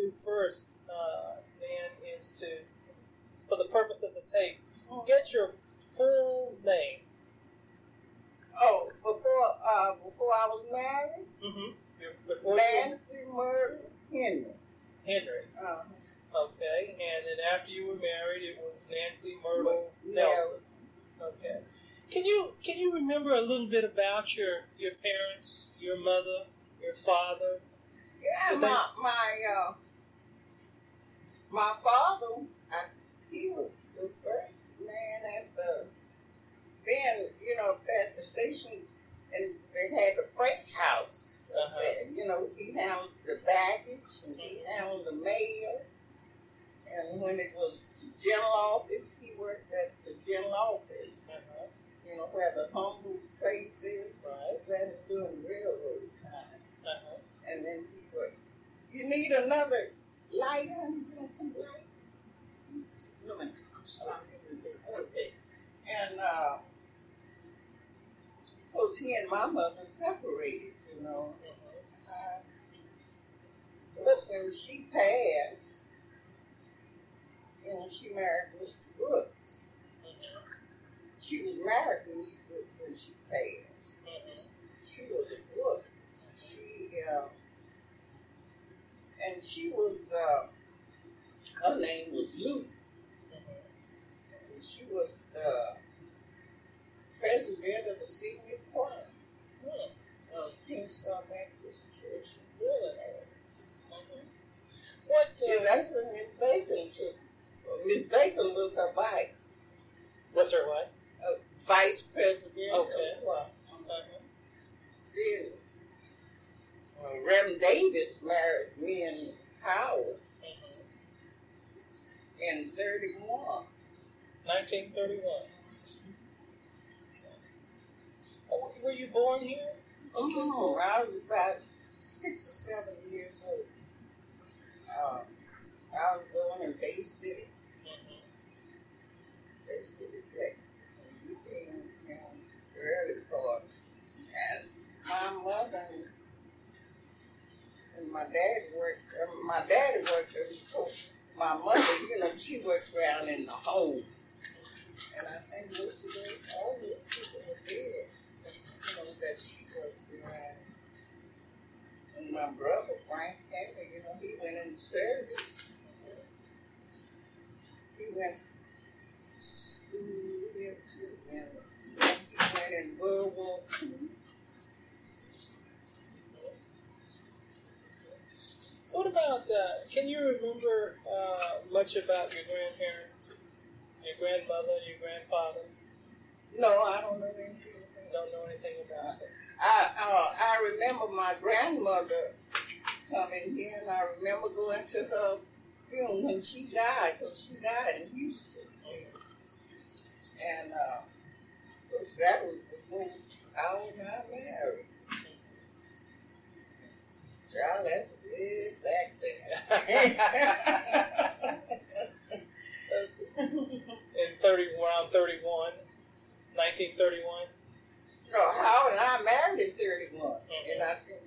do first, then, is to, for the purpose of the tape, get your full name. Oh, before I was married? Mm-hmm. Before Nancy Myrtle Henry. Henry. Okay, and then after you were married, it was Nancy Myrtle Nelson. Nelson. Okay. Can you remember a little bit about your parents, your mother, your father? Yeah, my father, he was the first man at the station, and they had the freight house. He handled the baggage, and he handled the mail. And when it was the general office, he worked at the general office. Where the humble place is. Right. That is doing railroad time. And then he worked. You need another light, honey? You want some light? No, I'm sorry. Okay. And, of course, he and my mother separated, when she passed, she married Mr. Brooks. She was married to Mr. Brooks when she passed. She was a Brooks. She was, her name was Lou. And she was the president of the senior choir of Kingston Baptist Church. Really? That's when Miss Bacon took. Miss Bacon was her vice. What's her what? Vice president. Okay. See, Reverend Davis married me and Howard in 1931. Were you born here? I was about 6 or 7 years old. I was born in Bay City. Bay City, Texas. And we came in the early part. And my mother and my dad worked. My daddy worked, of course. My mother, she worked around in the home. And I think most of all the people were dead. That she worked around. And my brother, Frank Henry, he went in service. He went to school here too. And he went in World War II. What about, can you remember much about your grandparents? Your grandmother, your grandfather? No, I don't know anything. Don't know anything about it. I remember my grandmother coming here, and I remember going to her funeral when she died, because she died in Houston. And because that was before I was not married. Child, that's way back there. Around 31, 1931? No, Howard and I married in 31. And I think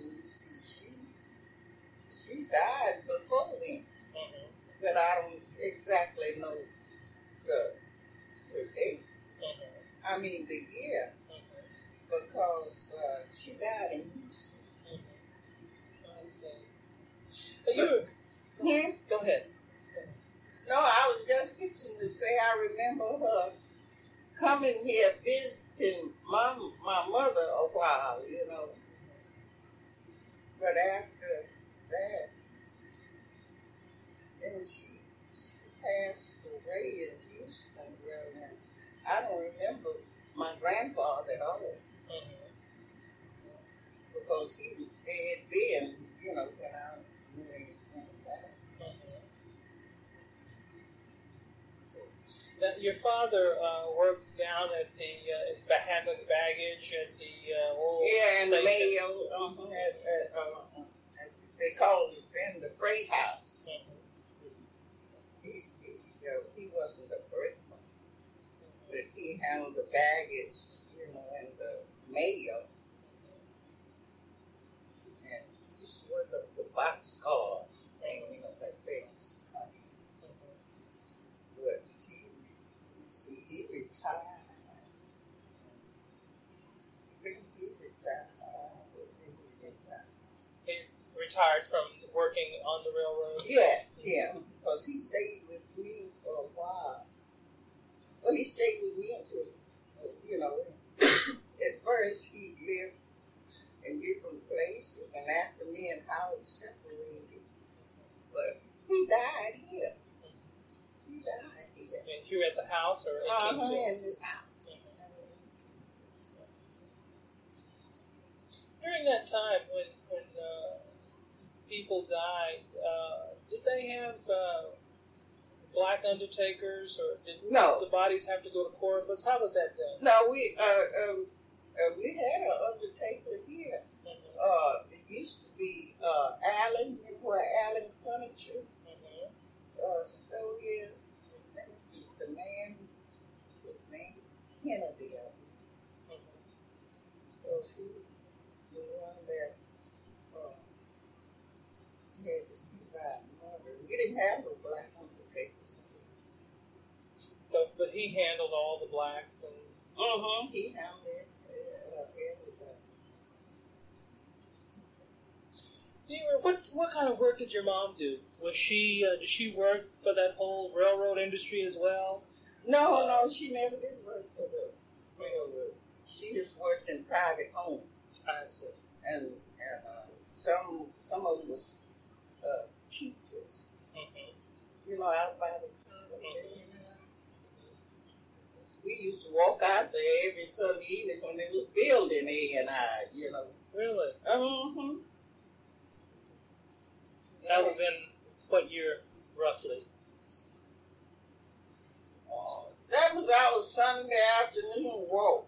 she died before then. But I don't exactly know the date. I mean the year. Because she died in Houston. I see. But go ahead. No, I was just fixing to say I remember her coming here visiting my mother a while, But after that, then she passed away in Houston. I don't remember my grandfather at all. Because he was dead then, when I knew anything about it. Now, your father worked down at the handling baggage at the oil and station. Mayo. They called it then the freight house. He wasn't a brakeman, but he handled the baggage, and the mail. And he used to work up the boxcars thing, retired from working on the railroad? Yeah, because he stayed with me for a while. Well, he stayed with me until, at first he lived in different places, and after me and Howard separated, but he died here. He died here. And here at the house or in Kingsville? In this house. During that time when people died, did they have black undertakers, or did the bodies have to go to corpus? How was that done? No, we had an undertaker here. It used to be Allen, where Allen Furniture store is. Let me see, the man, his name Kennedy. He was the one that had to see by mother. We didn't have no black undertakers. So, but he handled all the blacks and. He handled everything. What kind of work did your mom do? Was she did she work for that whole railroad industry as well? No, she never did work for the railroad. She just worked in private homes. I see. And some of them was teachers. Out by the college. We used to walk out there every Sunday evening when they was building A&I. Really? Yeah. That was in what year, roughly? That was our Sunday afternoon walk.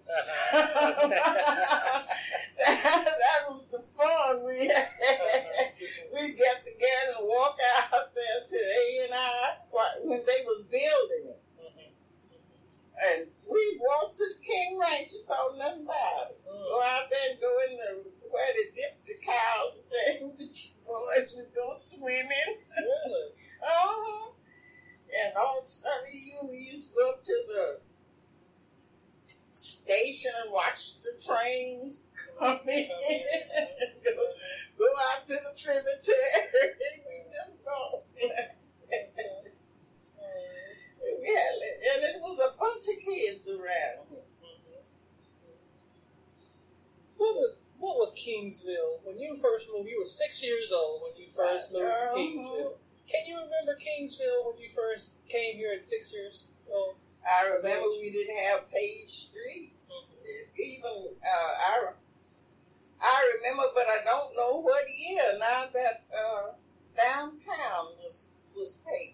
That was the fun we had. We got together and walk out there to A&I when they was building it. And we walked to the King Ranch and thought nothing about it. Go out there and go in where they dip the cows and boys would go swimming. Really? And all Sunday we used to go up to the station and watch the trains come in. Go out to the cemetery. We just go. And it was a bunch of kids around. What was Kingsville when you first moved? You were 6 years old when you first moved to Kingsville. Can you remember Kingsville when you first came here at 6 years old? I remember we didn't have paved streets. Even I remember, but I don't know what year now that downtown was paved.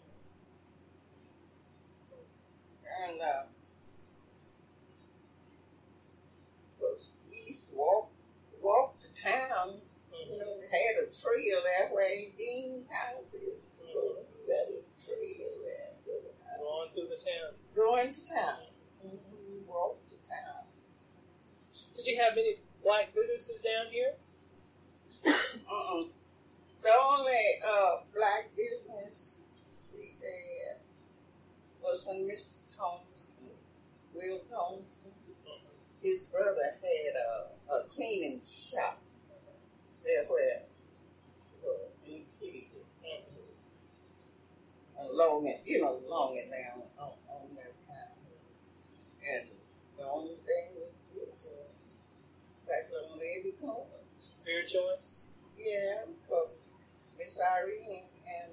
And because we used to walk to town, had a trail that way. Dean's house is. That little trail there. Going through the town. Going to town. We walked to town. Did you have many black businesses down here? The only black business we had was when Mr. Thompson, Will Thompson, his brother had a cleaning shop there where in Kitty. Long it down on that time. And the only thing was back on every corner. Beer joints? Yeah, because Miss Irene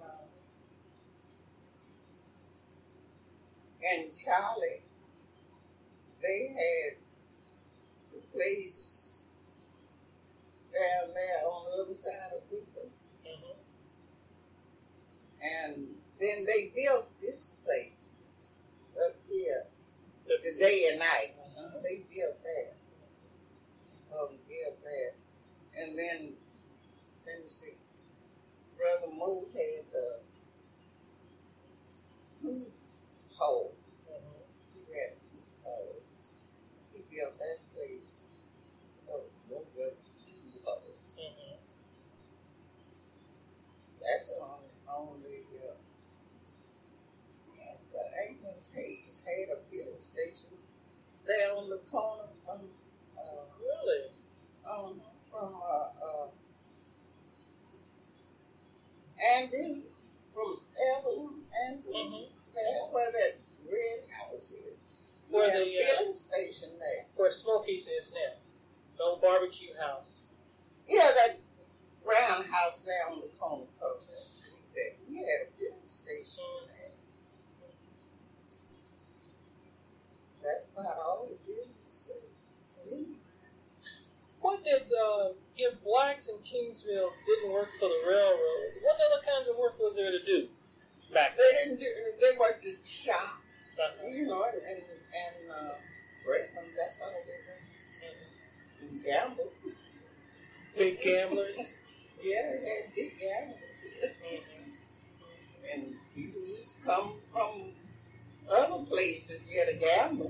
and Charlie, they had the place down there on the other side of Wickham. And then they built this place up here, the day and night. They built that. And then, let me see, Brother Moore had the food hole. He had food holes. He built that place. Oh, no good food hole. That's the only but Agnes Hayes had a filling station there on the corner from really? From Andrew, from Evelyn, Andrew, there, where that red house is. Where the the filling station there. where Smokies is now, the old barbecue house. Yeah, that brown house there on the corner of that street there. We had a filling station there. That's about all it is. What did if blacks in Kingsville didn't work for the railroad? What other kinds of work was there to do back then? They didn't do. They worked at shops, you know, and restaurants. That's all they did. And gamble. Big gamblers. Yeah, they had big gamblers. And people used to come from other places here to gamble.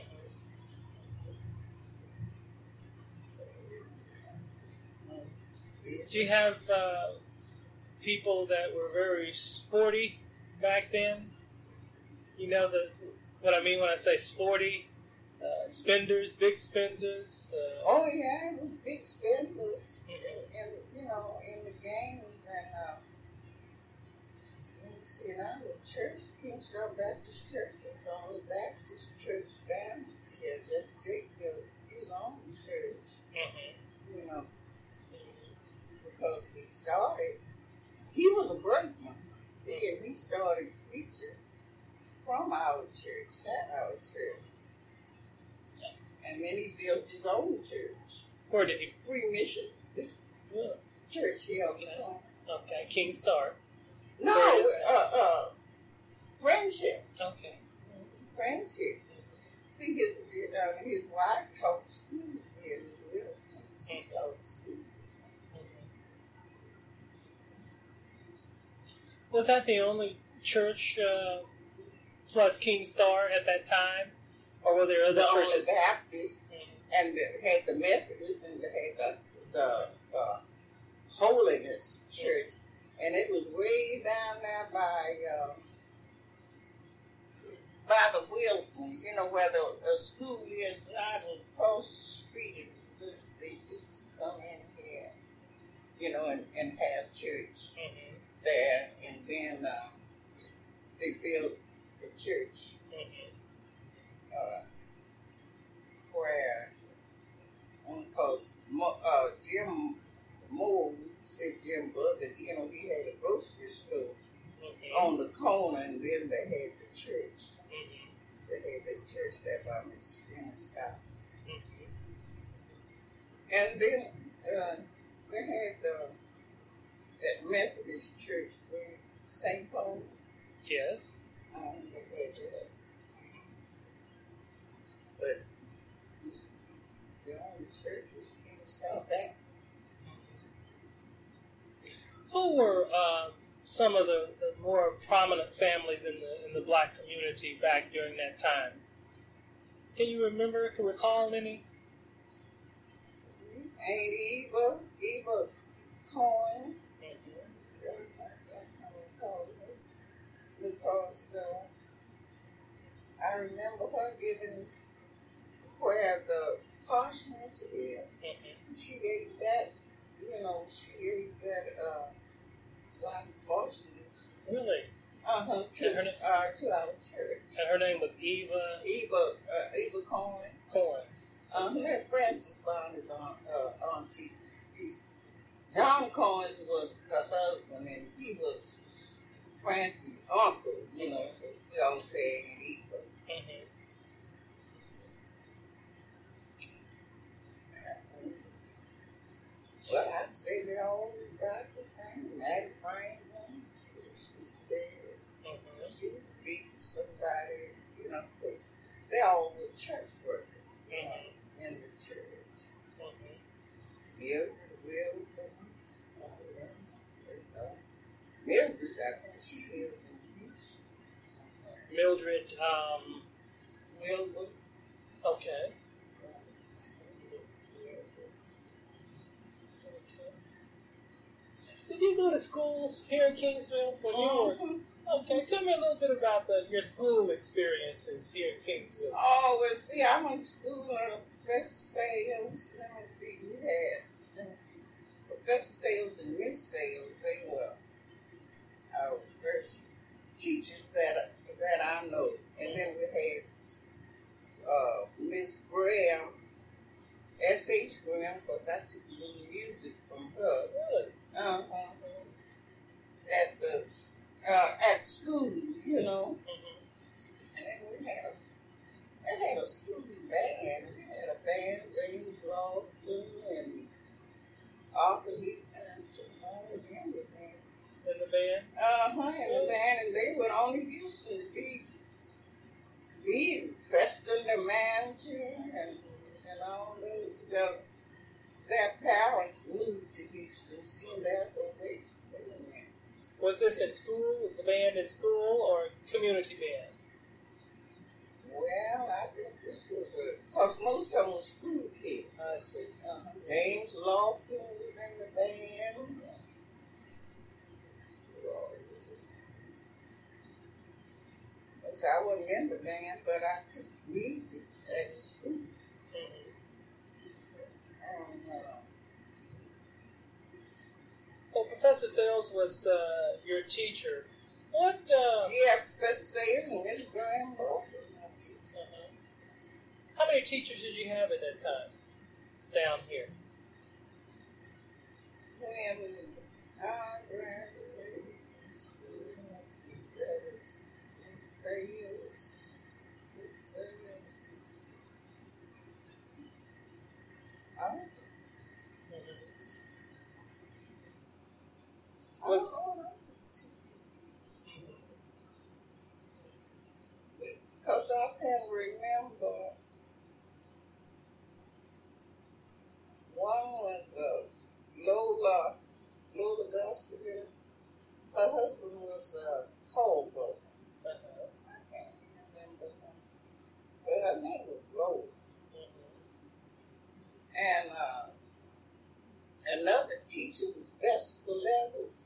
Did you have people that were very sporty back then? You know what I mean when I say sporty? Spenders, big spenders. Oh yeah, it was big spenders, and you know, in the games and let me see, now the church, Kingsville Baptist Church, was the only Baptist church down here that Jake built his own church. You know. Because he was a brakeman. And he started preaching from our church, at our church. And then he built his own church. Where did he? Free Mission. This church here on the corner. Okay, King Star. No, Friendship. Okay. Friendship. See, his wife taught school here in Wilson. She taught school. Was that the only church plus King Star at that time? Or were there other churches? The only Baptist, and they had the Methodist, and they had the Holiness Church. And it was way down there by the Wilsons, you know, where the school is. And I was across the street. It was good. They used to come in here, you know, and have church. There, and then they built the church where, because Jim Moore said Jim Buzzard, you know, he had a grocery store on the corner, and then they had the church. They had the church there by Miss Scott. And then they had that Methodist church where St. Paul. Yes. They had that. But the only church was Kingsville Baptist. Who were some of the more prominent families in the black community back during that time? Can you recall any? Ain't Eva Cohen. Because I remember her giving where the parsonage is. She gave that, you know, black parsonage. Really? To our church. And her name was Eva Cohen. Cohen. Francis Bond is auntie. John Cohen was her husband, and he was Francis' uncle, you know, we all say Eva. Well, I'd say they all got the same. Maddie Franklin, she's dead. She used to be somebody, you know, they all were church workers in the church. Mildred Wilson. Mildred, I think she lives in Houston. Mildred, Wilbur. okay. Did you go to school here in Kingsville when you were? Okay, tell me a little bit about your school experiences here in Kingsville. Oh, well, see, I went to school at Professor Sales. Let me see, we had Professor Sales and Miss Sales. They were teachers that I know. And then we had Miss Graham, S.H. Graham, because I took a little music from her. Really? Uh-huh. At school, you know. Mm-hmm. And then we had a school band. We had a band, James Lofton and Arthur Lee and all of them was in. In the band? Uh-huh, in the band, and they would only used to be Preston the manager and all those. Their parents moved to Houston, so therefore they went. Was this at school, the band at school, or community band? Well, I think this was because most of them were school kids. I see. James Lofton was in the band. So I wasn't in the band, but I took music at school. Mm-hmm. And, So Professor Sales was your teacher. What? yeah, Professor Sayers and Miss Graham both was my teacher. How many teachers did you have at that time down here? When I graduated school, Miss Sayers. Because I can remember one was Lola Garcia. Her husband was Colbert. I can't remember him. But her name was Lola. And another teacher was Vesta Leathers.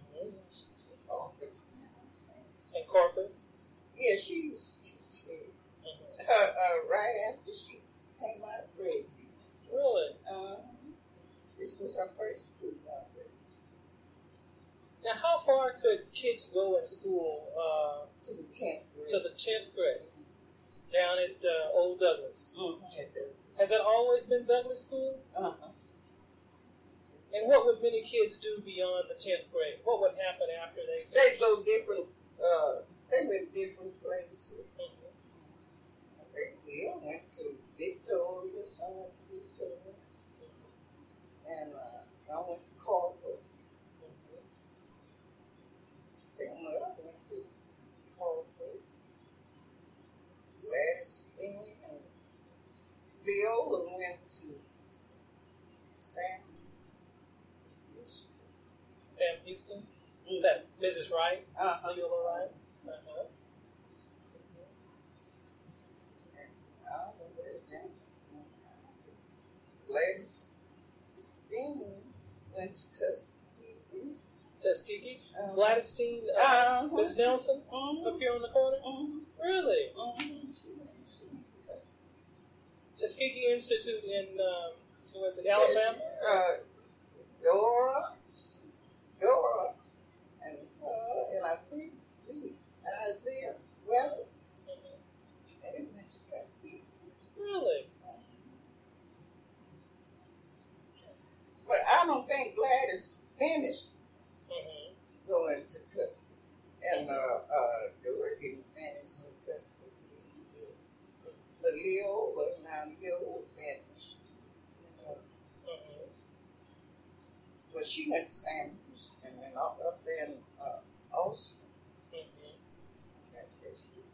And Corpus? Yeah, she used to teach here. Right after she came out of grade. Really? This was her first school out there. Now, how far could kids go in school? To the 10th grade. To the 10th grade, down at Old Douglas. Mm-hmm. Has that always been Douglas School? Uh-huh. And what would many kids do beyond the 10th grade? What would happen after they go different, they went different places. Mm-hmm. They went to Victoria, some went to Victoria. And I went to Corpus. Then I went to Corpus. Gladstone and Viola went to Sam Houston? Is that Mrs. Wright? Uh-huh. Viola Wright? Uh-huh. Gladstone went to Tuskegee. Tuskegee? Uh-huh. Gladstone? Miss Nelson? Up here on the corner? Really? Tuskegee Institute in, was it Alabama? Yes, Dora, and I think, Isaiah Wells. They went to Tuskegee. Really? But I don't think Gladys finished going to Tuskegee. And Dora didn't finish in Tuskegee. But Leo finished. But she went to Sam Houston and up there in Austin. That's where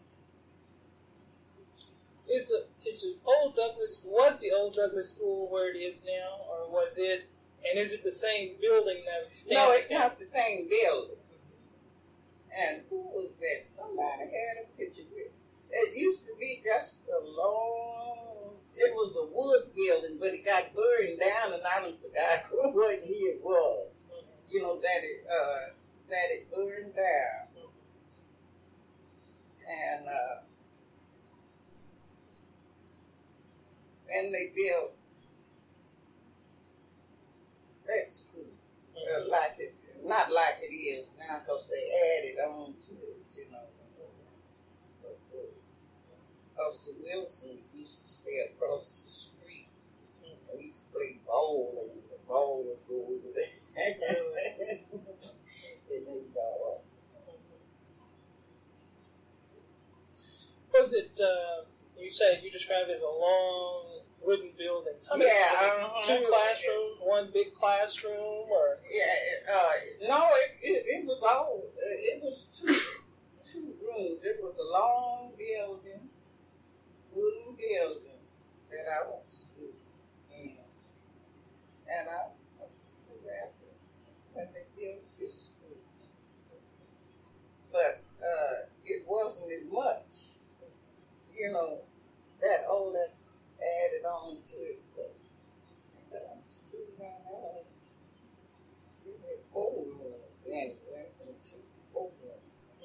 she Was the Old Douglas School where it is now, or was it? And is it the same building that stands? No, it's not the same building. And who was that? Somebody had a picture with. It used to be just a long. It was a wood building, but it got burned down, and I don't forgot what year it was. You know that it burned down, and they built that school like it not like it is now because they added on to it, you know. Because the Wilsons used to stay across the street. We used to play ball, and the ball would go over there. And then Was it, you said you described it as a long wooden building? Two classrooms, one big classroom, or? No, it was all, it was two rooms. It was a long building, wooden building that I went to school in. And I went to school after when they built this school. But it wasn't as much, you know, that all that added on to it was school ran out. We had 4 rooms then, it went from 2 to 4 rooms.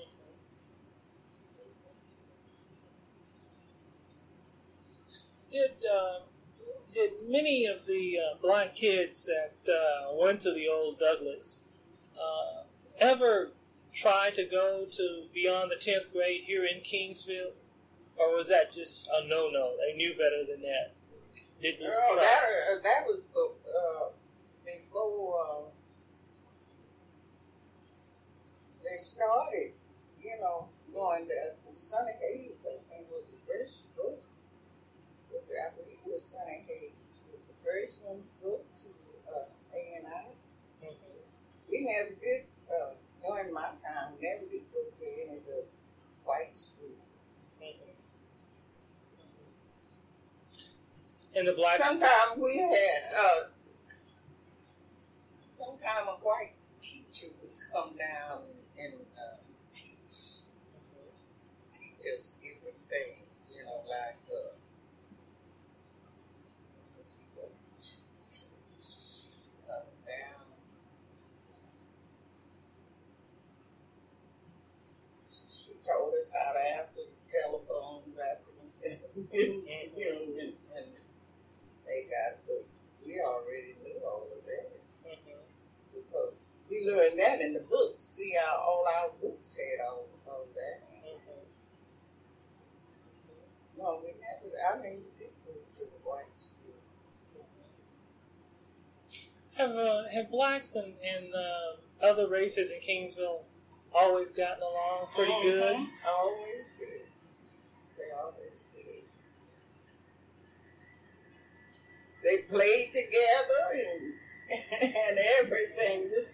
Did many of the black kids that went to the old Douglas ever try to go to beyond the 10th grade here in Kingsville? Or was that just a no-no? They knew better than that. Didn't try? That was before they started, you know, going to Sonny Hayes, I think was the first book. I believe it was Sonny Hayes was the first one to go to A&I. We never did, during my time, never did go to any of the white schools. And the black. Sometimes we had some kind of white teacher would come down and teach us different things, you know, like let's see what she come down. She told us how to answer the telephone and they got, but we already knew all of that because we learned that in the books. See how all our books had all that. No, we never. I mean, we did go to the white school. Have blacks and other races in Kingsville always gotten along pretty good? Always good. They always did. They played together and everything. This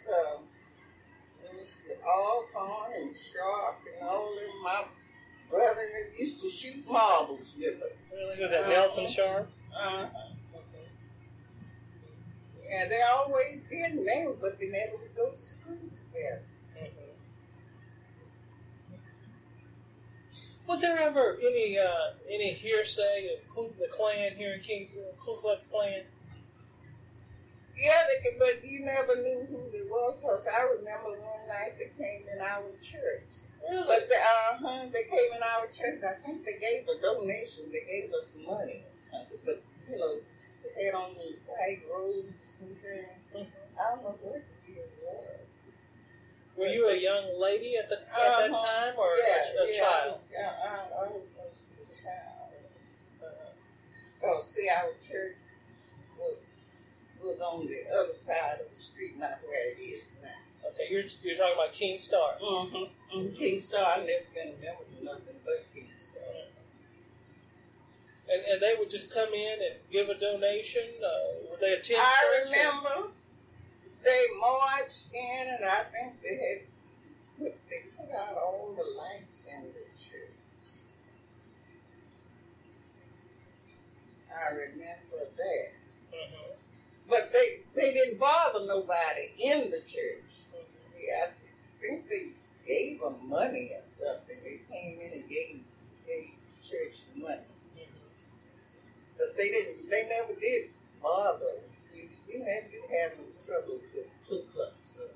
Alcorn and Sharp and all of them. My brother used to shoot marbles with them. Really? Was that Nelson Sharp? Yeah, they always been married, but they never would go to school together. Was there ever any hearsay of the Klan here in Kingsville, Ku Klux Klan? Yeah, but you never knew who they was, because I remember one night they came in our church. Really? But they came in our church. I think they gave a donation. They gave us money or something. But, you know, they had on these white robes and things. I don't know what the year it was. Were you a young lady at that time, or a child? I was a child. Oh, see, our church was on the other side of the street, not where it is now. Okay, you're talking about King Star. King Star. I've never been a member of nothing but King Star. And they would just come in and give a donation. Would they attend I church? remember they marched in, and I think they put out all the lights in the church. I remember that. But they didn't bother nobody in the church. See, I think they gave them money or something. They came in and gave the church money. But they never did bother. We never did have no trouble with Ku Klux.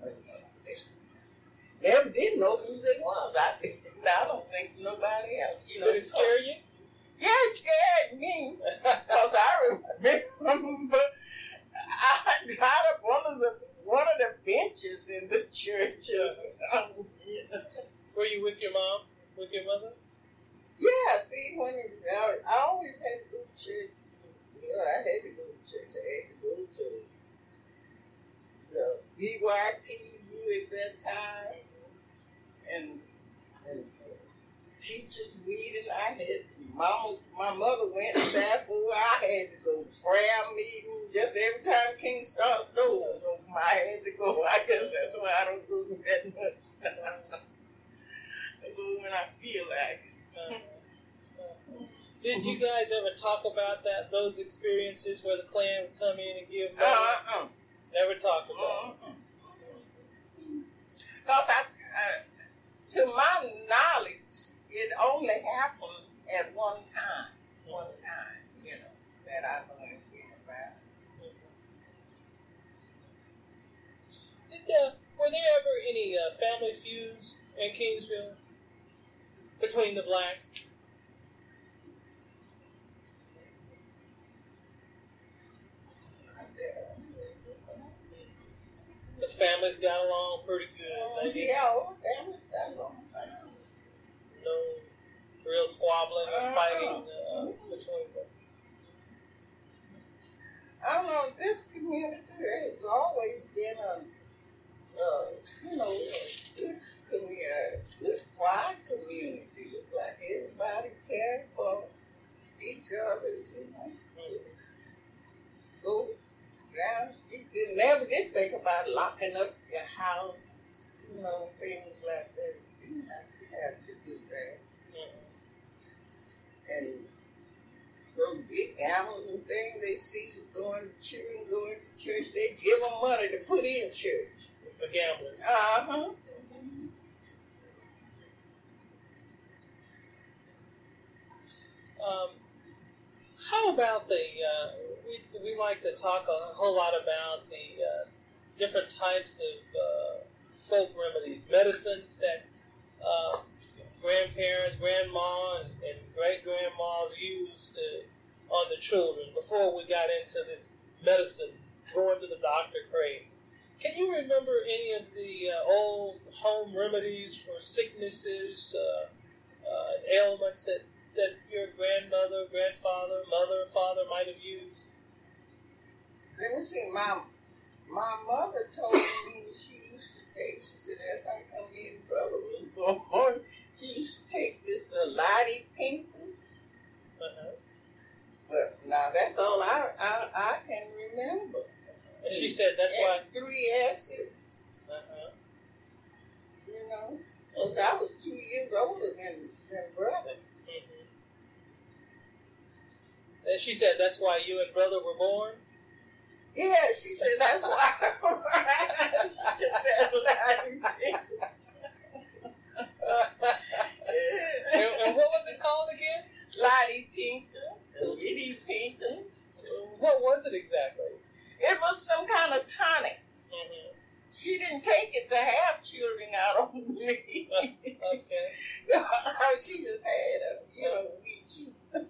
Never did know who they was. I don't think nobody else. You know, did it scare you? Yeah, it scared me. Because I remember I got up one one of the benches in the churches. Were you with your mom? With your mother? Yeah, see, when I always had to go to church. Yeah, I had to go to church. I had to go to the BYPU at that time, and teachers meeting. I had my mother went to that for. I had to go prayer meeting. Just every time King started doors open, I had to go. I guess that's why I don't go that much. I go when I feel like it. Did you guys ever talk about those experiences where the Klan would come in and give money? Never talked about it. Because to my knowledge, it only happened at one time. One time, that I know anything about. Were there ever any family feuds in Kingsville between the blacks? The families got along pretty good. Families got along. No real squabbling or fighting between them. I don't know. This community has always been a good community, good quiet community. Like everybody cared for each other, Go down. You never did think about locking up your house, things like that. You didn't have to do that. And those big animals and things they see you going to church, they give them money to put in church. The gamblers. Uh-huh. How about we like to talk a whole lot about the different types of folk remedies, medicines that grandparents, grandma, and great-grandmas used on the children before we got into this medicine, going to the doctor craze. Can you remember any of the old home remedies for sicknesses, ailments that your grandmother, grandfather, mother, father might have used? Let me see. My mother told me she used to take. She said, "As I come in, brother was born." She used to take this Lottie Pinkton. But now that's all I can remember. And she said that's why 3 S's. Because I was 2 years older than brother. And she said that's why you and brother were born? Yeah, she said that's why she took that Lottie Pinkton. And what was it called again? Lottie Pinkton. Liddy Pinkton. What was it exactly? It was some kind of tonic. She didn't take it to have children out on me. Okay. She just had weed too.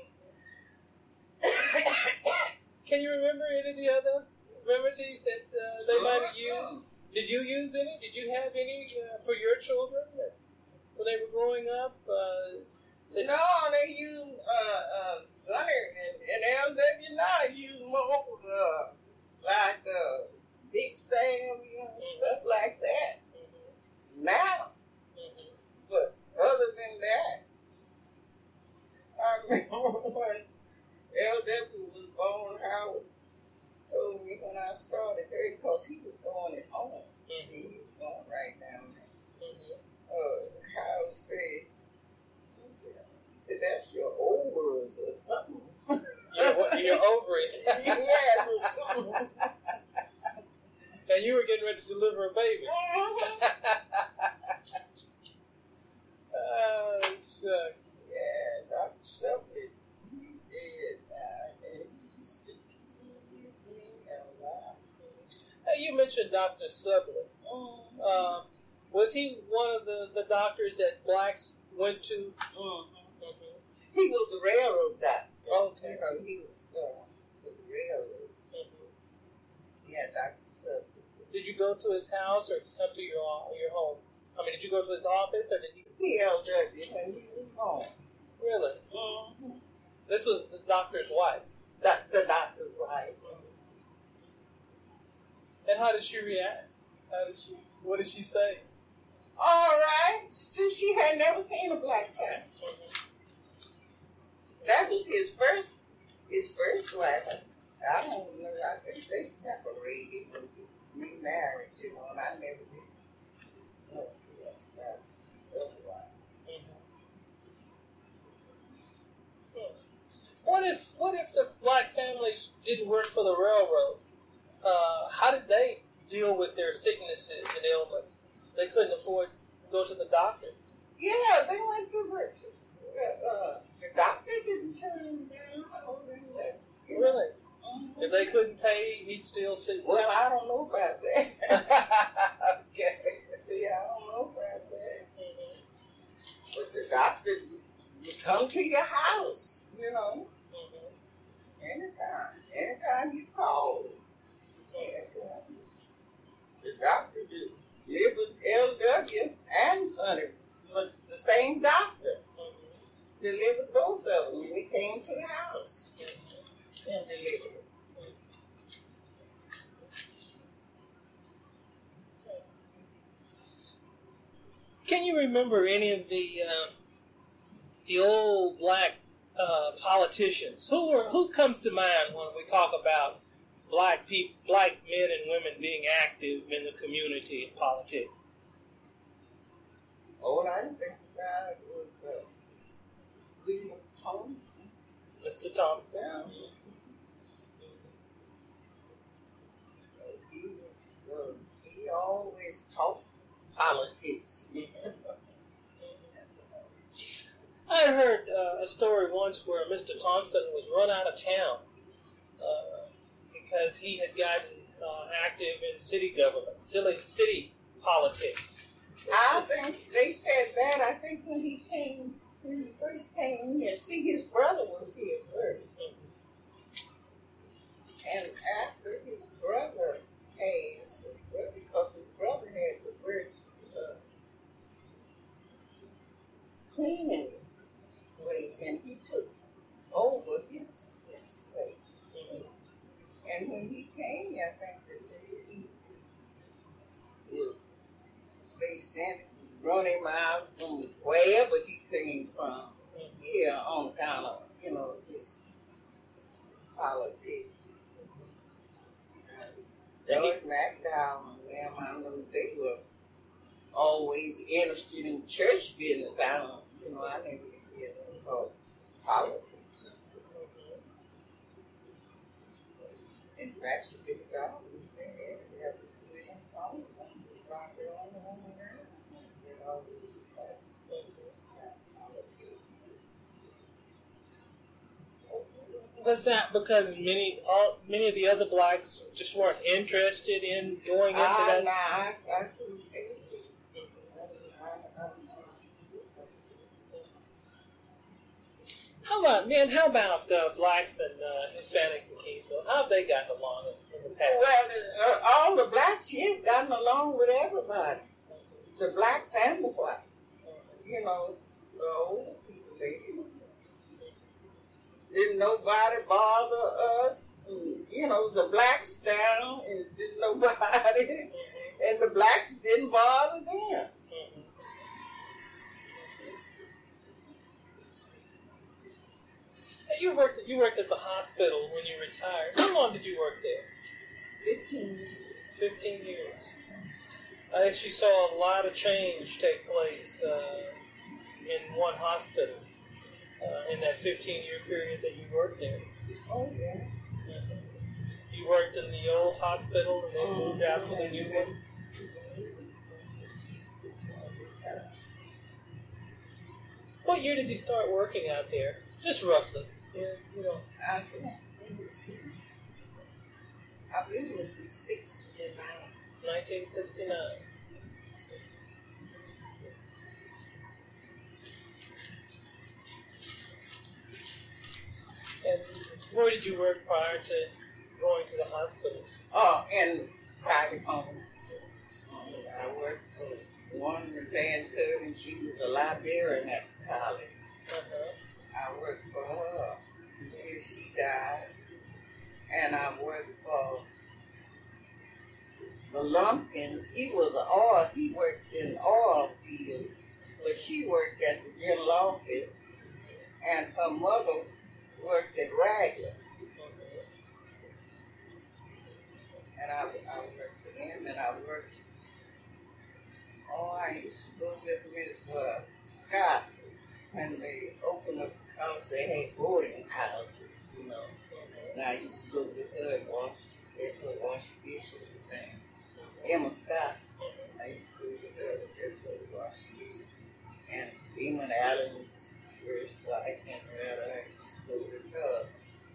Can you remember any of the other remedies that they might have used? Did you use any? Did you have any for your children when they were growing up? No, they used Sonny and LW9 used more like Big Sam, stuff like that. Now, but other than that, I remember when LW was born, Howard told me when I started there, because he was going at home. See, he was going right down there. Howard said, he said, "That's your ovaries or something." Your ovaries. Yeah, it was something. And you were getting ready to deliver a baby. Oh, suck. Yeah, Dr. Shelby, he did and he used to tease me a lot. Hey, you mentioned Dr. Sublin. Was he one of the doctors that blacks went to? He was a railroad doctor. Okay. He was the railroad. Yeah, Dr. Sublin. Did you go to his house or come to your home? I mean, did you go to his office or did he? CLW when he was home. Really? Mm-hmm. This was the doctor's wife. The doctor's wife. And how did she react? What did she say? All right. She had never seen a black child. That was his first wife. I don't know. I think they separated and remarried too, and I never did. What if the black families didn't work for the railroad? How did they deal with their sicknesses and ailments? They couldn't afford to go to the doctor. Yeah, they went to the doctor didn't turn them down. Really? Mm-hmm. If they couldn't pay, he'd still see. Well, I don't know about that. Okay. See, I don't know about that. Mm-hmm. But the doctor would come to your house, you know. Anytime you call. The doctor did live with LW and Sonny, but the same doctor. Delivered both of them when we came to the house and delivered. Can you remember any of the old black politicians? Who comes to mind when we talk about black men and women being active in the community and politics? All I think about was William Thompson. Mr. Thompson. Yeah. He always talked politics. I heard a story once where Mr. Thompson was run out of town because he had gotten active in city government, city politics. I think they said that. I think when he first came here, see, his brother was here first. And after his brother passed, because his brother had the first cleaning place, and he took over his place. And when he came here, I think they said they run him out from wherever he came from here on account of, his politics. George McDowell and them, I know they were always interested in church business. I never hear them talk politics. In fact, the big South, they have to do it in Thompson. Was that because many of the other blacks just weren't interested in going into that? Nah, I couldn't say it. How about blacks and Hispanics in Kingsville? How have they gotten along in the past? Well, all the blacks here have gotten along with everybody. The blacks and the whites. The old people, didn't nobody bother us. The blacks down and didn't nobody. And the blacks didn't bother them. You worked at the hospital when you retired. How long did you work there? 15 years. 15 years. I guess you saw a lot of change take place in one hospital in that 15-year period that you worked there. Oh, yeah. You worked in the old hospital and then moved out to the new one? What year did you start working out there? Just roughly. I believe it was 1969. 1969. And where did you work prior to going to the hospital? In private home. one was Ann Curtin. She was a librarian at the college. I worked for her until she died. And I worked for the Lumpkins. He worked in oil field, but she worked at the general office, and her mother worked at Raglan's. And I worked for him, and I worked, I used to go with Miss Scott when they opened up the house. They had boarding houses, you know. And I used to go with her and wash dishes and things. Emma Scott, I used to go with her and wash dishes. And Beeman Allen's first wife, Henrietta, I used to go with her.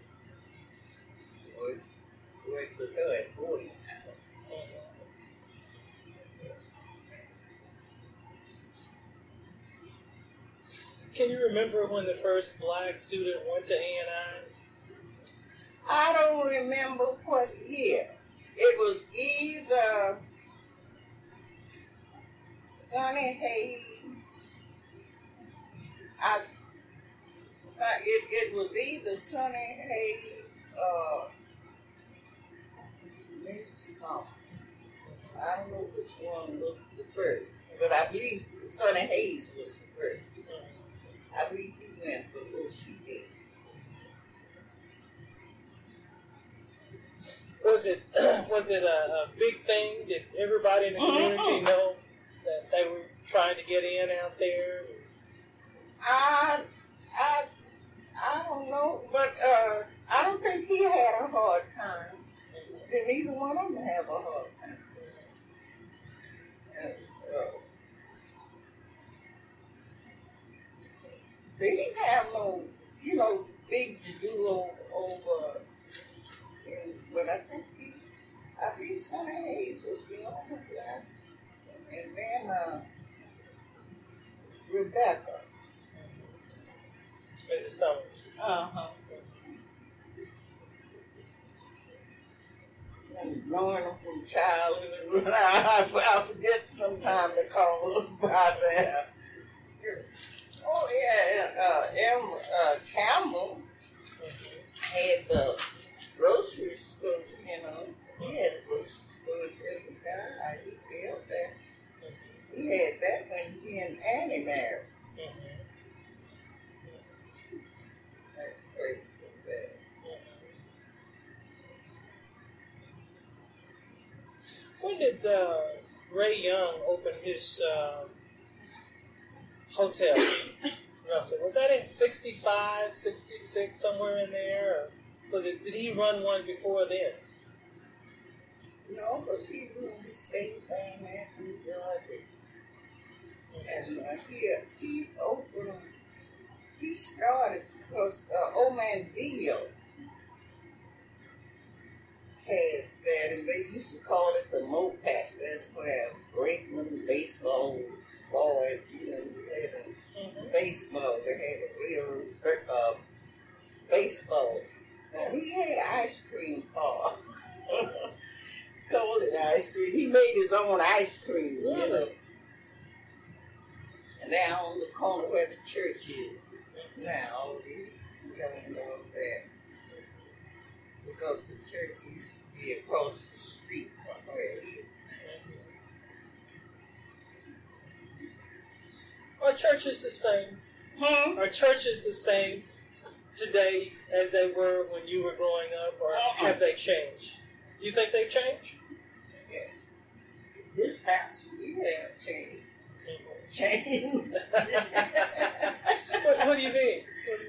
Worked with her at boarding house. Can you remember when the first black student went to A&I? I don't remember what year. It was either Sonny Hayes. It was either Sonny Hayes or Miss something. I don't know which one was the first, but I believe Sonny Hayes was the first. I believe he went before she did. Was it a big thing? Did everybody in the community know that they were trying to get in out there? I don't know, but I don't think he had a hard time. Did neither one of them have a hard time? They didn't have no, big to do over. But I think Sonny Hayes was the only guy. And then Rebecca. Mrs. Summers. Uh-huh. And knowing them from childhood, I forget sometime to call them by that. Oh, yeah, Campbell had the grocery store, He had a grocery store until he died. He built that. He had that when he and Annie married. That's crazy. When did Ray Young open his hotel? Roughly. Was that in 65, 66, somewhere in there? Or did he run one before then? No, because he moved his state down there in Georgia. And he started because Old Man Dio had that, and they used to call it the Mopac. That's where Brakeman baseball boys, they had a baseball. They had a real baseball. Now, he had an ice cream bar. Called it ice cream. He made his own ice cream, And now on the corner where the church is, now we don't know that. Because the church used to be across the street from where it is. Our church is the same. Our church is the same today as they were when you were growing up, or have they changed? You think they've changed? Yeah. This pastor, we have changed. Changed. What do you mean?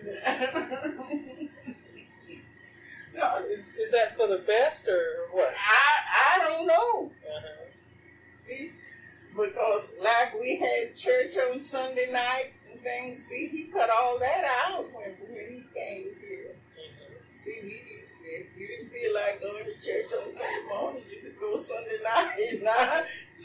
No, is that for the best or what? I don't know. See? Because like we had church on Sunday nights and things, see, he cut all that out when he came here. See, if you didn't feel like going to church on Sunday mornings, you could go Sunday night.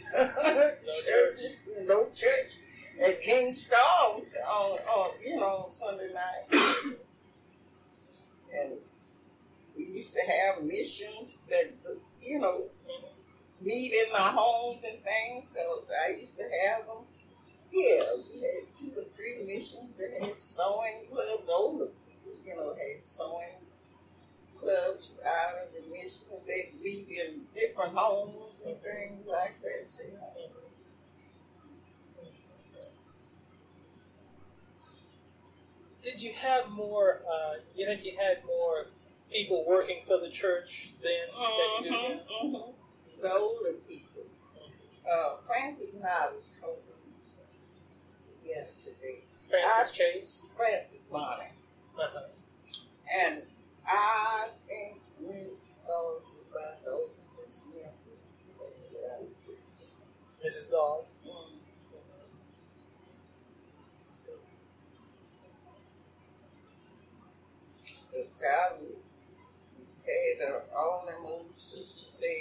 No church at King Storms on Sunday night. And we used to have missions that, meet in my homes and things, because I used to have them. Yeah, we had 2 or 3 missions that had sewing clubs. Older people, had sewing clubs out of the mission. They'd meet in different homes and things like that. Did you have more, you think you had more people working for the church then than you do now? Mm-hmm. The older people. Francis and I was told yesterday. Francis Chase? Francis Bonner. Uh-huh. And I think when those about the oldest Mrs. Dawes? This time we had all them old sisters say,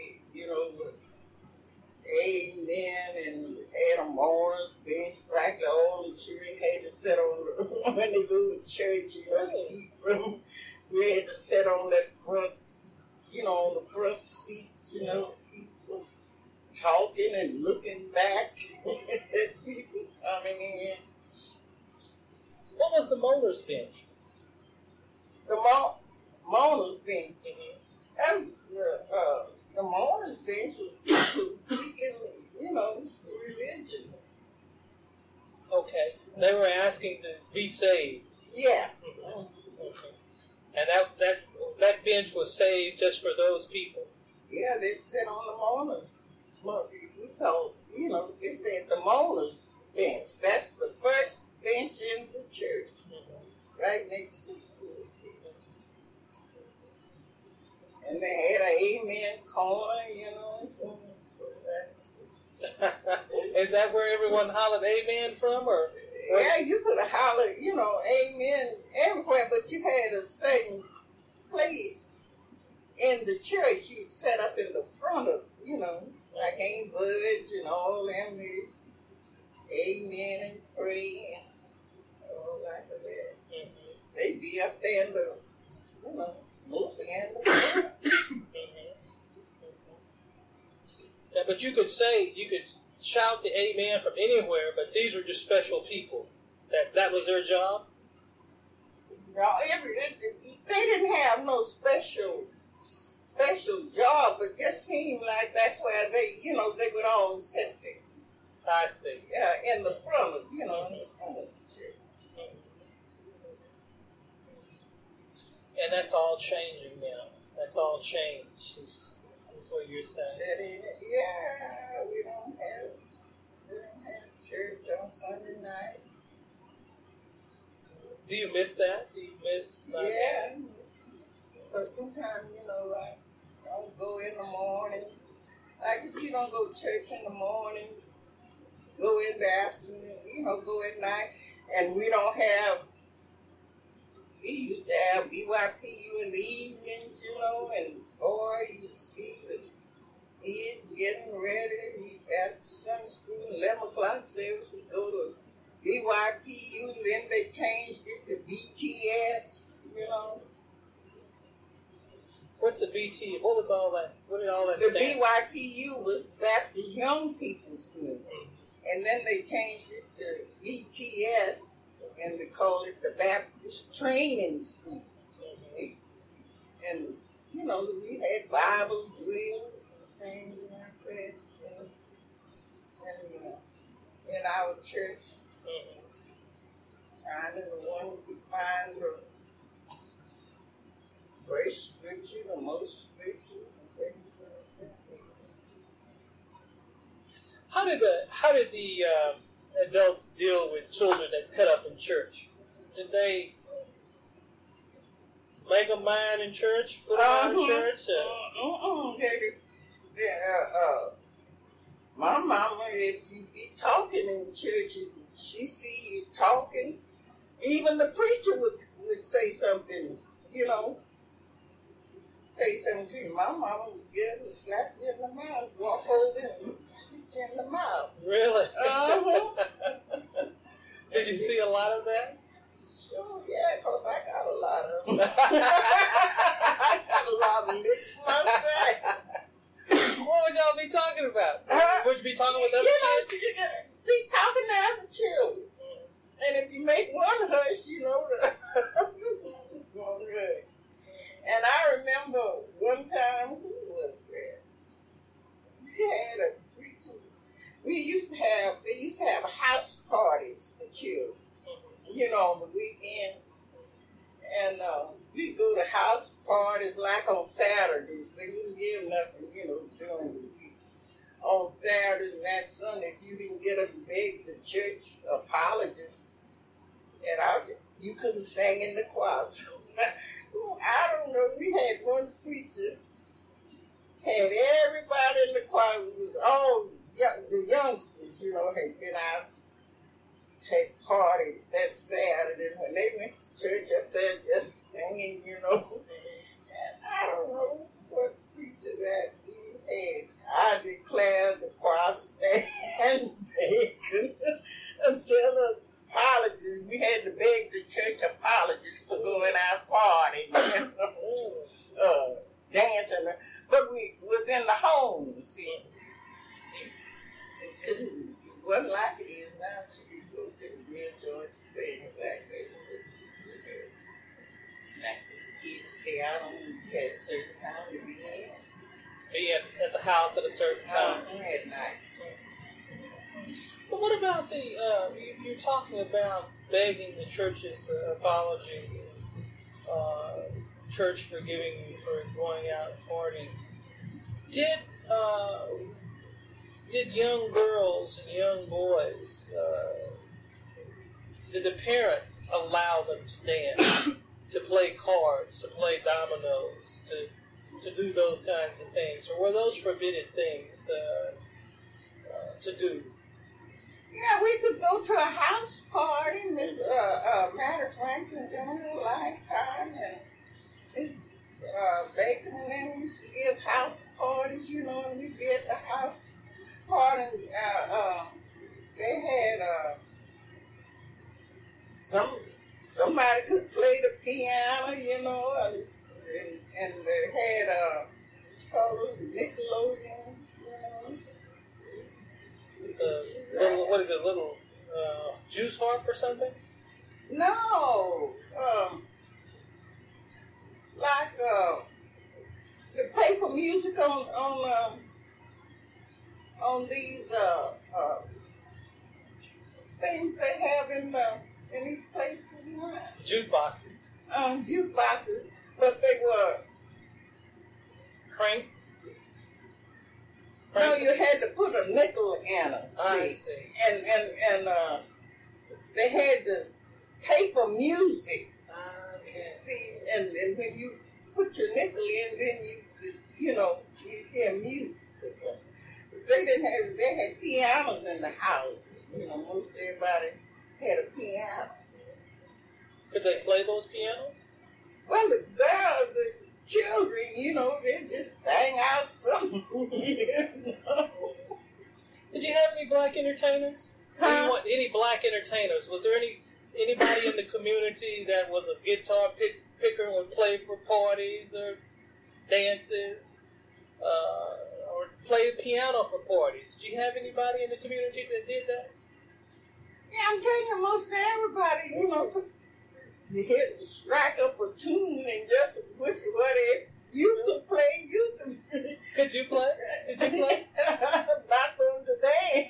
amen, and Adam Morris, bench practice, all the children had to sit on when they go to church, we had to sit on that front, on the front seat, people talking and looking back at people coming in. What was the Moeller's bench? The Moeller's bench. And the Moeller's bench was seeking, religion. Okay. They were asking to be saved. Yeah. Okay. And that bench was saved just for those people. Yeah, they'd sit on the Moeller's. We thought, they said the Moeller's bench. That's the first bench in the church. Right next to the pool. And they had an amen corner, so that's... Is that where everyone hollered amen from, or? Yeah, you could have hollered, amen everywhere, but you had a certain place in the church you'd set up in the front of, like Ain't Budge and all them, amen and pray and all like that. Mm-hmm. They'd be up there in the, mostly in the front. Yeah, but you could shout the amen from anywhere, but these were just special people. That was their job? No, they didn't have no special job, but just seemed like that's where they would all sit there. I see. Yeah, in the front of, in the front of the church. And that's all changing now. That's all changed. That's what you're saying. Yeah, we don't have church on Sunday nights. Do you miss that? Do you miss that? Yeah, because sometimes, I don't go in the morning. Like if you don't go to church in the morning, go in the afternoon, go at night, and we don't have. We used to have BYPU in the evenings, and boy, you see the kids getting ready after Sunday school, 11 o'clock service, we go to BYPU, then they changed it to BTS, What's a BT? What was all that? What did all that The stand? BYPU was Baptist Young People's Union, and then they changed it to BTS, and they called it the Baptist Training School. See? And, we had Bible drills and things like that. And in our church, trying to find the first scripture, the most scriptures, and things like that. How did the adults deal with children that cut up in church? Did they make them mind in church? Put them in church? My mama, if you be talking in church, if she see you talking, even the preacher would say something, say something to you. My mama would get up and slap you in the mouth, walk over and hit you in the mouth. Really? Did you see a lot of that? Sure, yeah, because I got a lot of them. I got a lot of licks myself. Boy, would y'all be talking about? Would you be talking with other kids? You be talking to other children. And if you make one hush, the one hush. And I remember one time, who was there? They used to have house parties for children, on the weekend. And we go to house parties like on Saturdays. They wouldn't give nothing, during the week. On Saturdays and that Sunday, if you didn't get up and beg the church apologies, you couldn't sing in the choir. So, I don't know. We had one preacher, had everybody in the choir. It was all the youngsters, had been out, had partied that Saturday. When they went to church up there just singing, And I don't know what preacher that we had. I declared the choir stand vacant until the apologies. We had to beg the church apologies for going out partying, dancing. But we was in the home, see. It wasn't like it is now. So you go to the real George thing back there. Like the kids stay out on at a certain time to be in. Be at the house at a certain time. At night. But what about you're talking about begging the church's apology, church forgiving you for going out partying. Did young girls and young boys, did the parents allow them to dance, to play cards, to play dominoes, to do those kinds of things? Or were those forbidden things to do? Yeah, we could go to a house party, Miss Matter Franklin during her lifetime, and Miss Bacon and them used to give house parties, and we did the house party. They had somebody could play the piano, and they had what's called Nickelodeons, What is it, little juice harp or something? No, like the paper music on these things they have in these places. Jukeboxes. Jukeboxes, but they were crank. No, you had to put a nickel in them. I see. And they had the paper music. Okay. See, and when you put your nickel in, then you could, you hear music. They had pianos in the houses. Most everybody had a piano. Could they play those pianos? Well, the children, they just bang out something. Did you have any black entertainers? Huh? Any black entertainers? Was there anybody in the community that was a guitar picker and would play for parties or dances, or play the piano for parties? Did you have anybody in the community that did that? Yeah, I'm telling you, most everybody, you hit strike up a tune and just put whatever you could play. Could you play? Did you play? Not from today.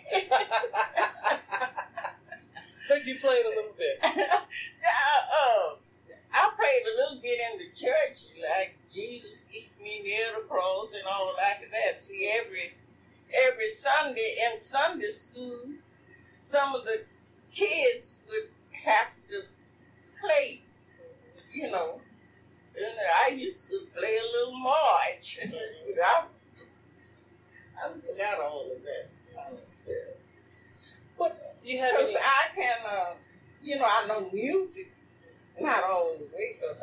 But you played a little bit. I played a little bit in the church, like Jesus keep me near the cross and all like that. See, every Sunday in Sunday school, some of the kids would have to play, And I used to play a little march. I forgot all of that kind of stuff. But you had Because I can, I know music, not all the way, because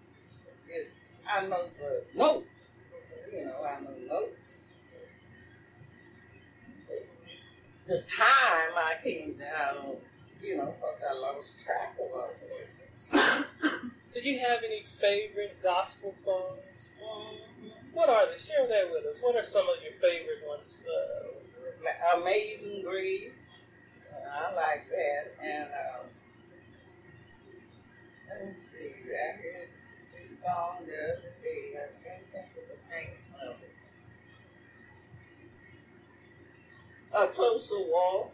I know the notes. I know notes. The time I came down, because I lost track of all of it. Did you have any favorite gospel songs? Mm-hmm. What are they? Share that with us. What are some of your favorite ones? Amazing Grace. I like that. And let me see. I heard this song the other day. I can't think of the name of it. A Closer Walk.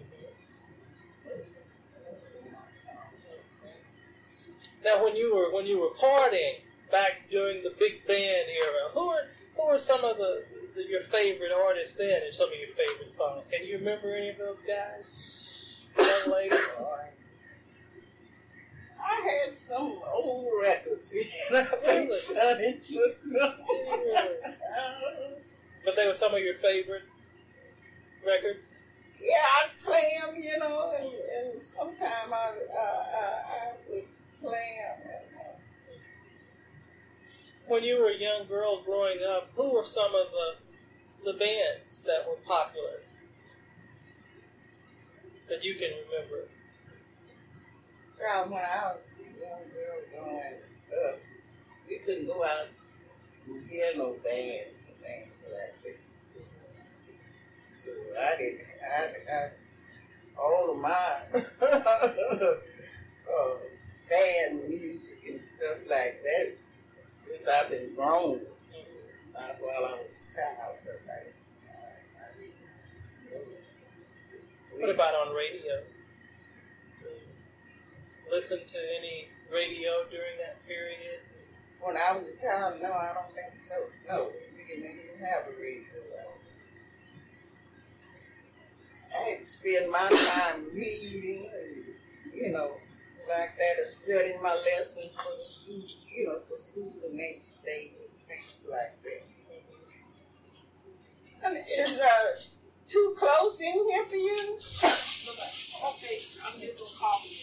Now, when you were partying back during the big band era, who are some of your favorite artists then, and some of your favorite songs? Can you remember any of those guys, young ladies? I had some old records. I think Sonny took them. But they were some of your favorite records? Yeah, I'd play them, you know, and sometimes I would play them. When you were a young girl growing up, who were some of the bands that were popular that you can remember? Child, when I was a young girl growing up, we couldn't go out and hear no bands and things like that. So I didn't. All of my band music and stuff like that, since I've been grown, not while I was a child. What about on radio? Listen to any radio during that period? When I was a child, no, I don't think so. No, we didn't even have a radio. I had to spend my time reading, you know, like that, or studying my lessons for the school, you know, for school the next day, things like that. I mean, is too close in here for you? Okay, I'm just gonna call you.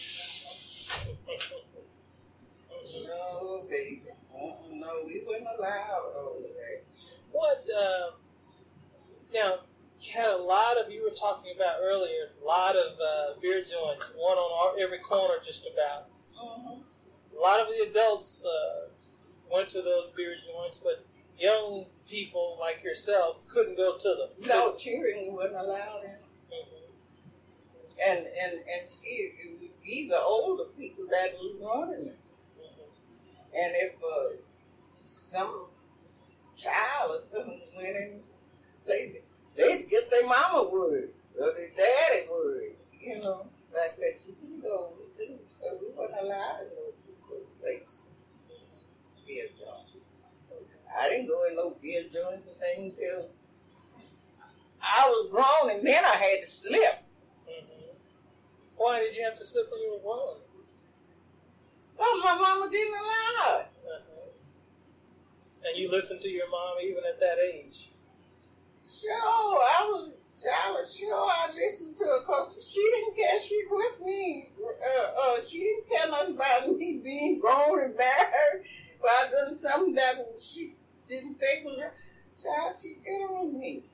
No, baby. No, we weren't allowed over there. What, now, you were talking about earlier, a lot of beer joints, one on every corner just about. A lot of the adults went to those beer joints, but young people like yourself couldn't go to them. No, cheering wasn't allowed in. And see, it would be the older people that was running it. And if some child or something went in, they'd get their mama word or their daddy word, you know, like that. You can go, we weren't allowed to go to those places. Beer joints. I didn't go in no beer joints and things till I was grown, and then I had to slip. Why did you have to slip when you were grown? Well, my mama didn't allow it. And you listened to your mom even at that age? Sure, I was a child. Sure, I listened to her because she didn't care. She with me. She didn't care nothing about me being grown and married. But I done something that she didn't think was right. Child, she get on me.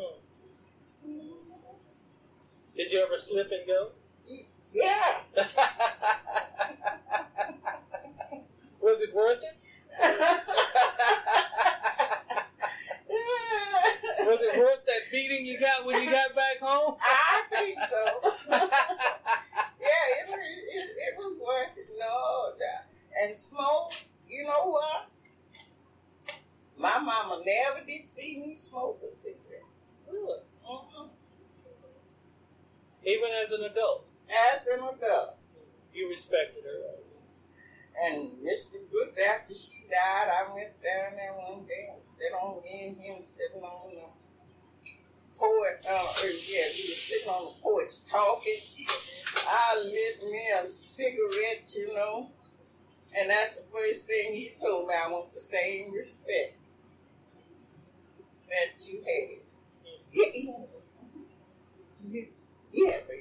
Did you ever slip and go? Yeah. Was it worth it? Was it worth that beating you got when you got back home? I think so. Yeah, it was worth it. No, child. And smoke, you know what? My mama never did see me smoke a cigarette. Really? Even as an adult? As an adult. You respected her, right? And Mr. Brooks, after she died, I went down there one day and sat on me and him sitting on the porch. We were sitting on the porch talking. I lit me a cigarette, you know. And that's the first thing he told me. I want the same respect that you had. Yeah, baby.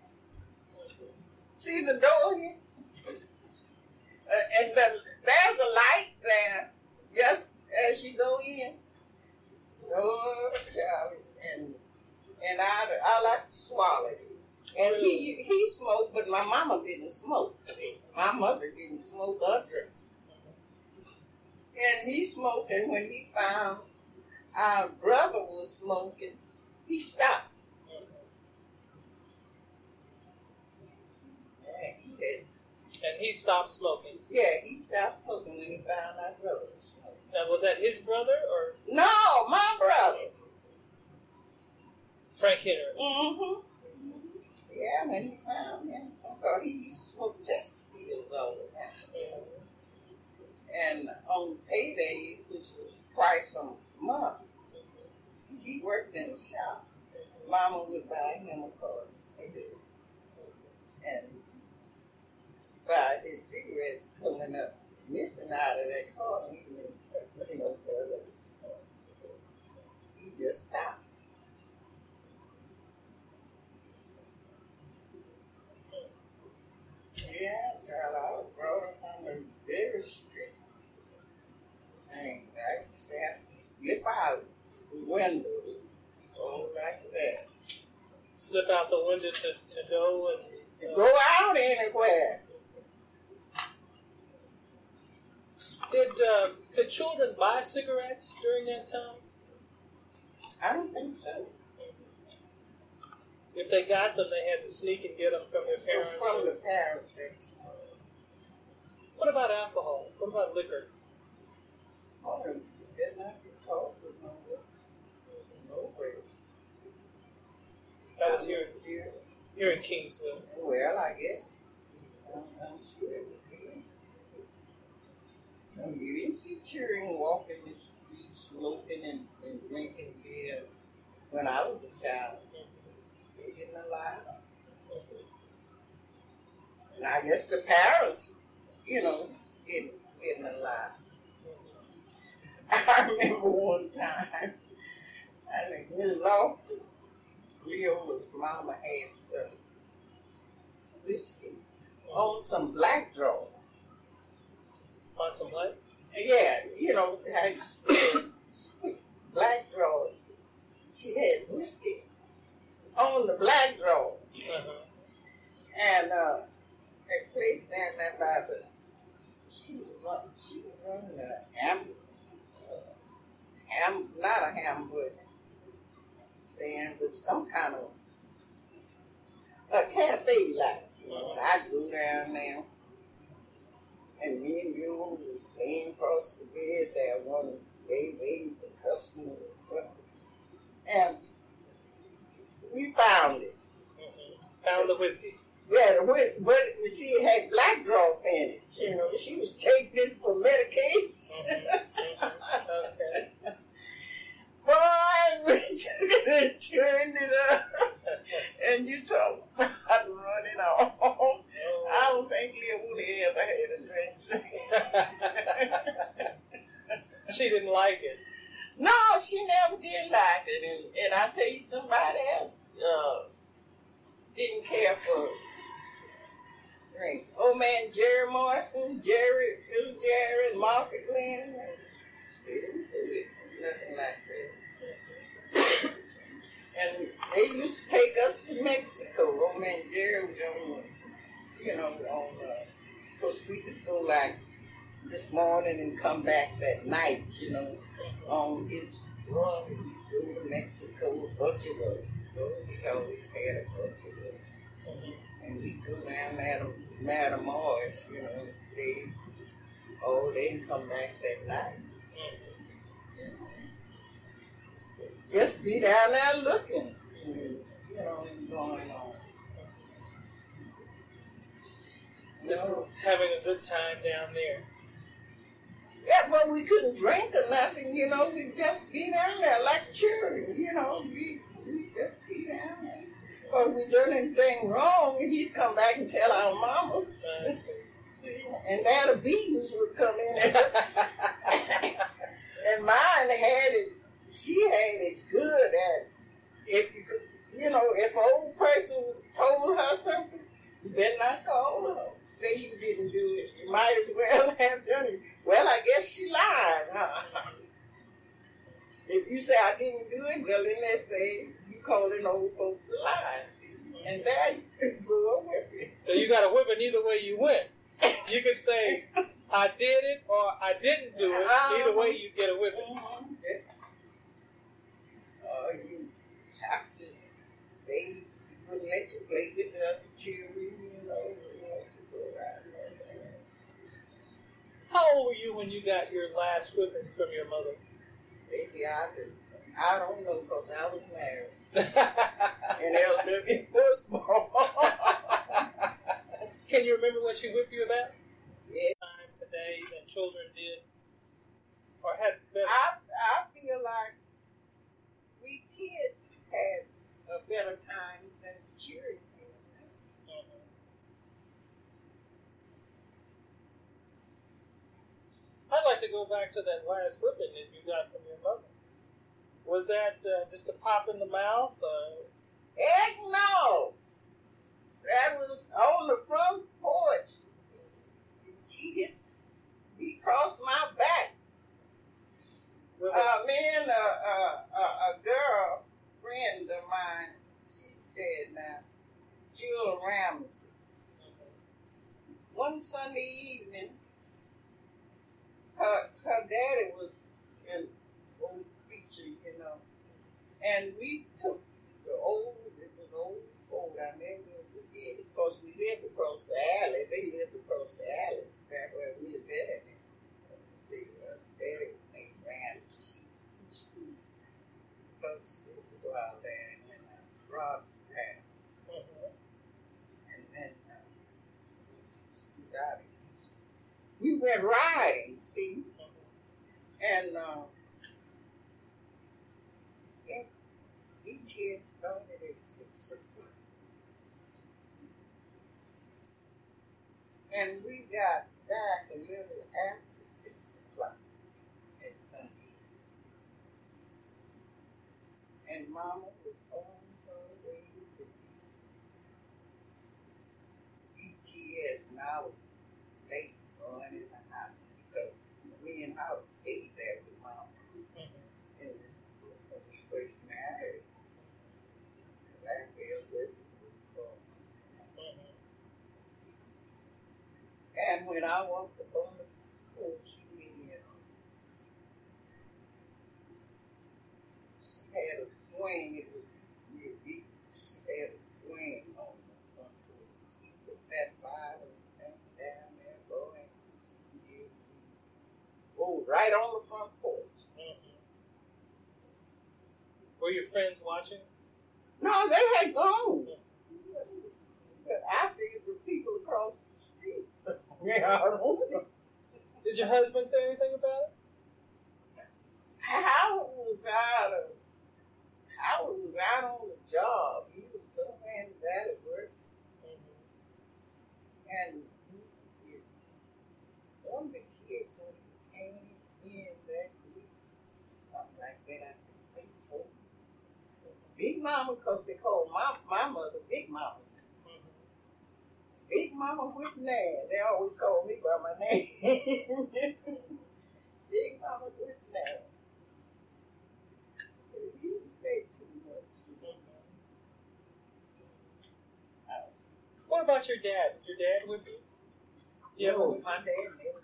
See the door here? And there's a light there just as you go in. Oh, and I like to swallow it. And he smoked, but my mama didn't smoke. My mother didn't smoke or drink. And he smoked, and when he found our brother was smoking, he stopped. Yeah, he did. And he stopped smoking. Yeah, he stopped smoking when he found our brother was smoking. Now, was that his brother or No, my brother. Frank Henry? Mm-hmm. Yeah, when he found him, because he used to smoke Chesterfields all the time. And on paydays, which was twice a month, see, he worked in the shop. Mama would buy him a card of cigarettes. And buy his cigarettes coming up, missing out of that card. He didn't know where it was. So he just stopped. Yeah, child, I was brought up on the very strict. And I used to have to slip out the windows. Go like that. Slip out the window to go and... To go out anywhere. Could children buy cigarettes during that time? I don't think so. If they got them, they had to sneak and get them from their parents. From the parents' section. What about alcohol? What about liquor? Oh, you did not be told with no way. That was here in Kingsville. Well, I guess. I'm sure it was here. No, you didn't see children walking the streets, smoking and drinking beer when I was a child. They didn't allow them. And I guess the parents, didn't allow. I remember one time, I think Miss Lofton, Leola's mama had some whiskey on some black draw. On some what? Yeah, had black draw. She had whiskey on the black draw. Uh-huh. And a place down there by the, she was running not a hamburger stand, but some kind of a cafe like. I'd go down there, and me and you was laying across the bed there one day waiting for customers or something. And we found it. Found the whiskey. Yeah, but you see, it had black draw in it. She was taking it for medication. Okay. Boy, we turned it up, and you talk about running off. I don't think Leah would have ever had a drink. She didn't like it. No, she never did like it. And I tell you, somebody else didn't care for drink. Old man Jerry Morrison, little Jerry, and Market Glenn, they didn't do it. Nothing like that. And they used to take us to Mexico. Old man Jerry was on, of course we could go like this morning and come back that night, on his run. We go to Mexico, a bunch of us. We always had a bunch of us. And we go down Madam Morris, and stay. Oh, they didn't come back that night. Just be down there looking, what's going on. Just having a good time down there. Yeah, but we couldn't drink or nothing, we'd just be down there like children, we just be down there. Because we done anything wrong, he'd come back and tell our mamas. See, and now the beatings would come in. And mine had it, she had it good at, if you could, if an old person told her something, you better not call her. Say you didn't do it. You might as well have done it. Well, I guess she lied, huh? If you say I didn't do it, well, then they say you calling old folks a lie. See? And there you go with it. So you got a whipping either way you went. You could say, I did it or I didn't do it. Either way, you get a whipping. Yes. You have to stay. Wouldn't let you play with the other children, you know. You want to go around there. How old were you when you got your last whipping from your mother? Maybe I don't know because I was married. And elderly football. Can you remember what she whipped you about? Yeah. Time today than children did, or had better. I feel like we kids had better times than the children. Mhm. I'd like to go back to that last whipping that you got from your mother. Was that just a pop in the mouth? Heck no! That was on the front porch. He crossed my back. Me and a girl friend of mine, she's dead now, Jill Ramsey. One Sunday evening, her daddy was an old preacher, you know, and we took it was old Ford, I never forget it, because we lived across the alley. They lived across the alley, back where we lived at. Daddy was named Ramsey. She took school to go out there and Rob's town. And then she's out of Houston. We went riding, see, and ETS started at 6 o'clock. And we got back a little after 6 o'clock at Sunday. And Mama was on her way to ETS, and I was late going in the house. So me and I stayed there with Mama. And this was when we first married. That was born. And when I walked up on the porch, she had a swing. It was just real big. She had a swing on the front porch. She put that Bible down there, going. She did. Oh, right on the front porch. Were your friends watching? No, they had gone. But I figured the people across the street. So, yeah, I don't know. Did your husband say anything about it? Howard was out on the job. He was so mad bad at work. And he used to get one of the kids when he came in that week, something like that, I think they told me. Big Mama, because they called my mother Big Mama. Big Mama Whitney. They always call me by my name. Big Mama Whitney. He didn't say too much. What about your dad? Did your dad whip you? Yeah, no, my dad never.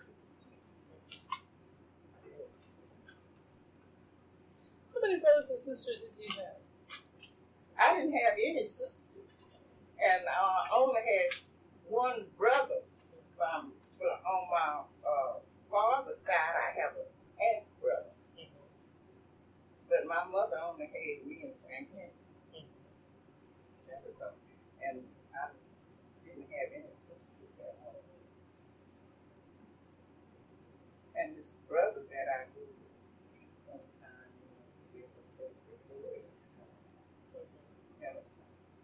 How many brothers and sisters did you have? I didn't have any sisters, and I only had one brother. On my father's side, I have an half brother, but my mother only had me and grandparents. And I didn't have any sisters at home. And this brother that I would see sometime, before it had a son.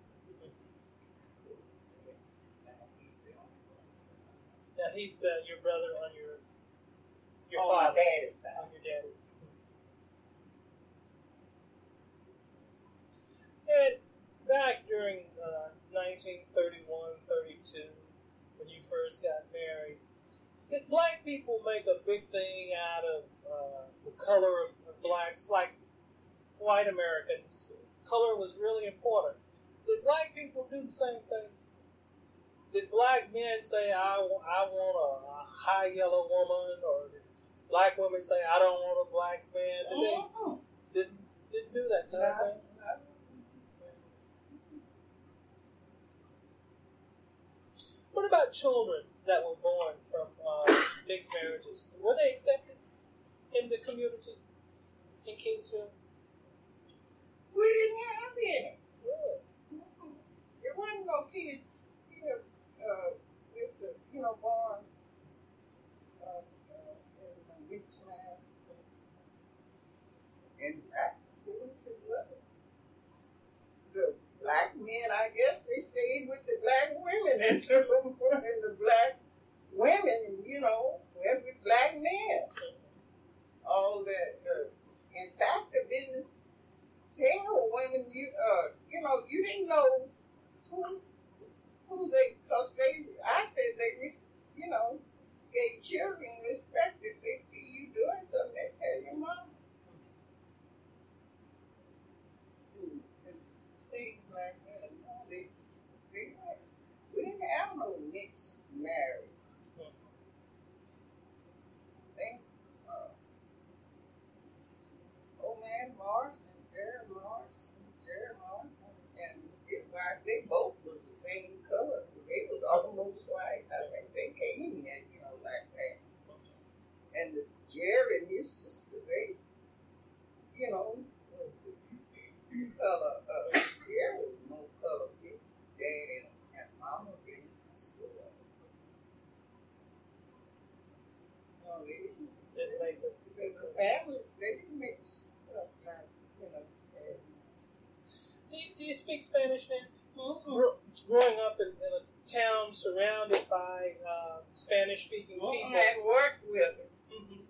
Now he's your brother on your on father's my daddy's side. On your daddy's. And back during 1931-32, when you first got married, did black people make a big thing out of the color of blacks, like white Americans? Color was really important. Did black people do the same thing? did black men say I want a high yellow woman, or did black women say I don't want a black man? Did they didn't do that kind of thing? What about children that were born from mixed marriages? Were they accepted in the community in Kingsville? We didn't have any. Really? There wasn't no kids here with the, born in a mixed man. And the black men, I guess, they stayed with the black women, and the black women, went with black men. All that. In fact, the business single women, you didn't know who they, because I said they, gave children respect. If they see you doing something, they tell your mom. Black men, we didn't have no mixed marriage. Old man Marston, Jerry Marston, and his wife, they both was the same color. They was almost white. I think they came in, like that. And Jerry and his sister, they, color. Jerry was more color. His dad and mama and his sister. No, they didn't make it. Because the family, they didn't mix up, Do you speak Spanish now? Mm-hmm. Growing up in a town surrounded by Spanish-speaking people. I had worked with them. Mm-hmm.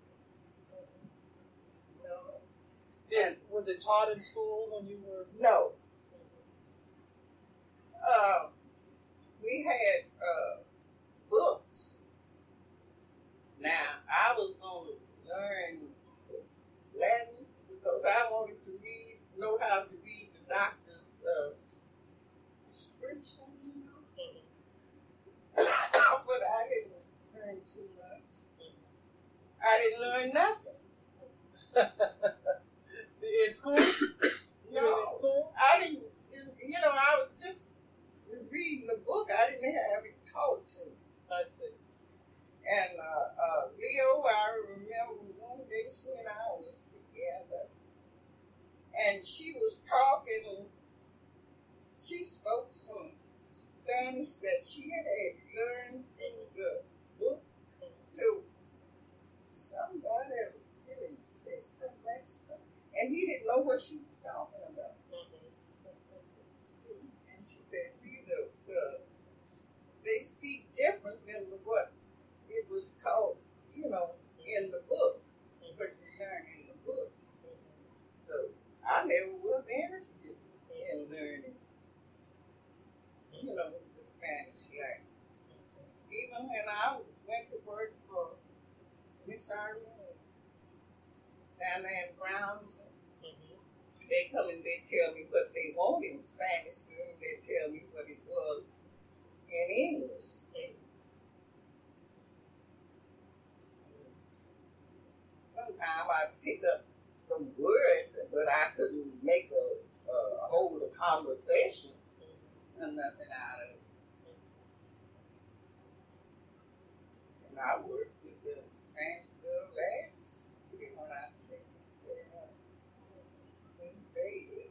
No. Was it taught in school when you were? No. We had books. Now, I was going to learn Latin because I wanted to know how to read the doctor's prescription, but I didn't learn too much. I didn't learn nothing. In school? No. In school? I didn't, I was reading the book. I didn't have it taught to me. I see. And Leo, I remember one day she and I was together, and she was talking. She spoke some Spanish that she had learned in the book to somebody in some Mexican, and he didn't know what she was talking about. And she said, "See, they speak different than what it was taught, in the book, what you learn in the books." So I never was interested in learning, the Spanish language. Even when I went to work for Miss Irene down there in Brownsville, they come and they tell me what they want in Spanish, and they tell me what it was in English. Sometimes I pick up some words, but I couldn't make hold a conversation or nothing out of it. And I worked with the Spanish girl last year when I stayed in Bailey.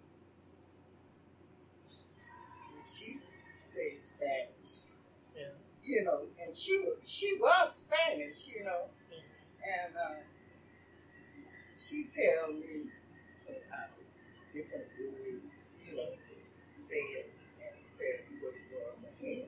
And she said Spanish. Yeah. And she was Spanish, and she tell me some kind of different words, say it and tell me what it was ahead.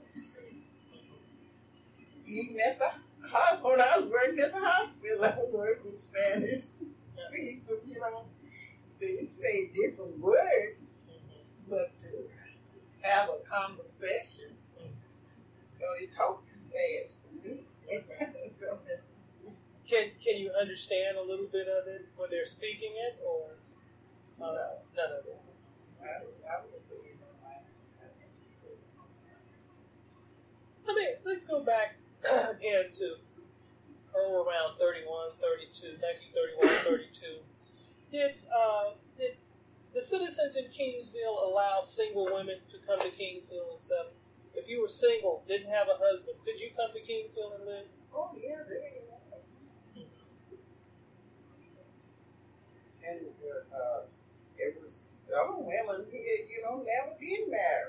Even at the hospital, when I was working at the hospital, I worked with Spanish people, they would say different words, but to have a conversation, they talk too fast for me. So, Can you understand a little bit of it when they're speaking it, or none of it? I would believe Let's go back again to around 1931, 32. Did the citizens in Kingsville allow single women to come to Kingsville and settle? If you were single, didn't have a husband, could you come to Kingsville and live? Oh, yeah, really. And it was some women here, never did marry.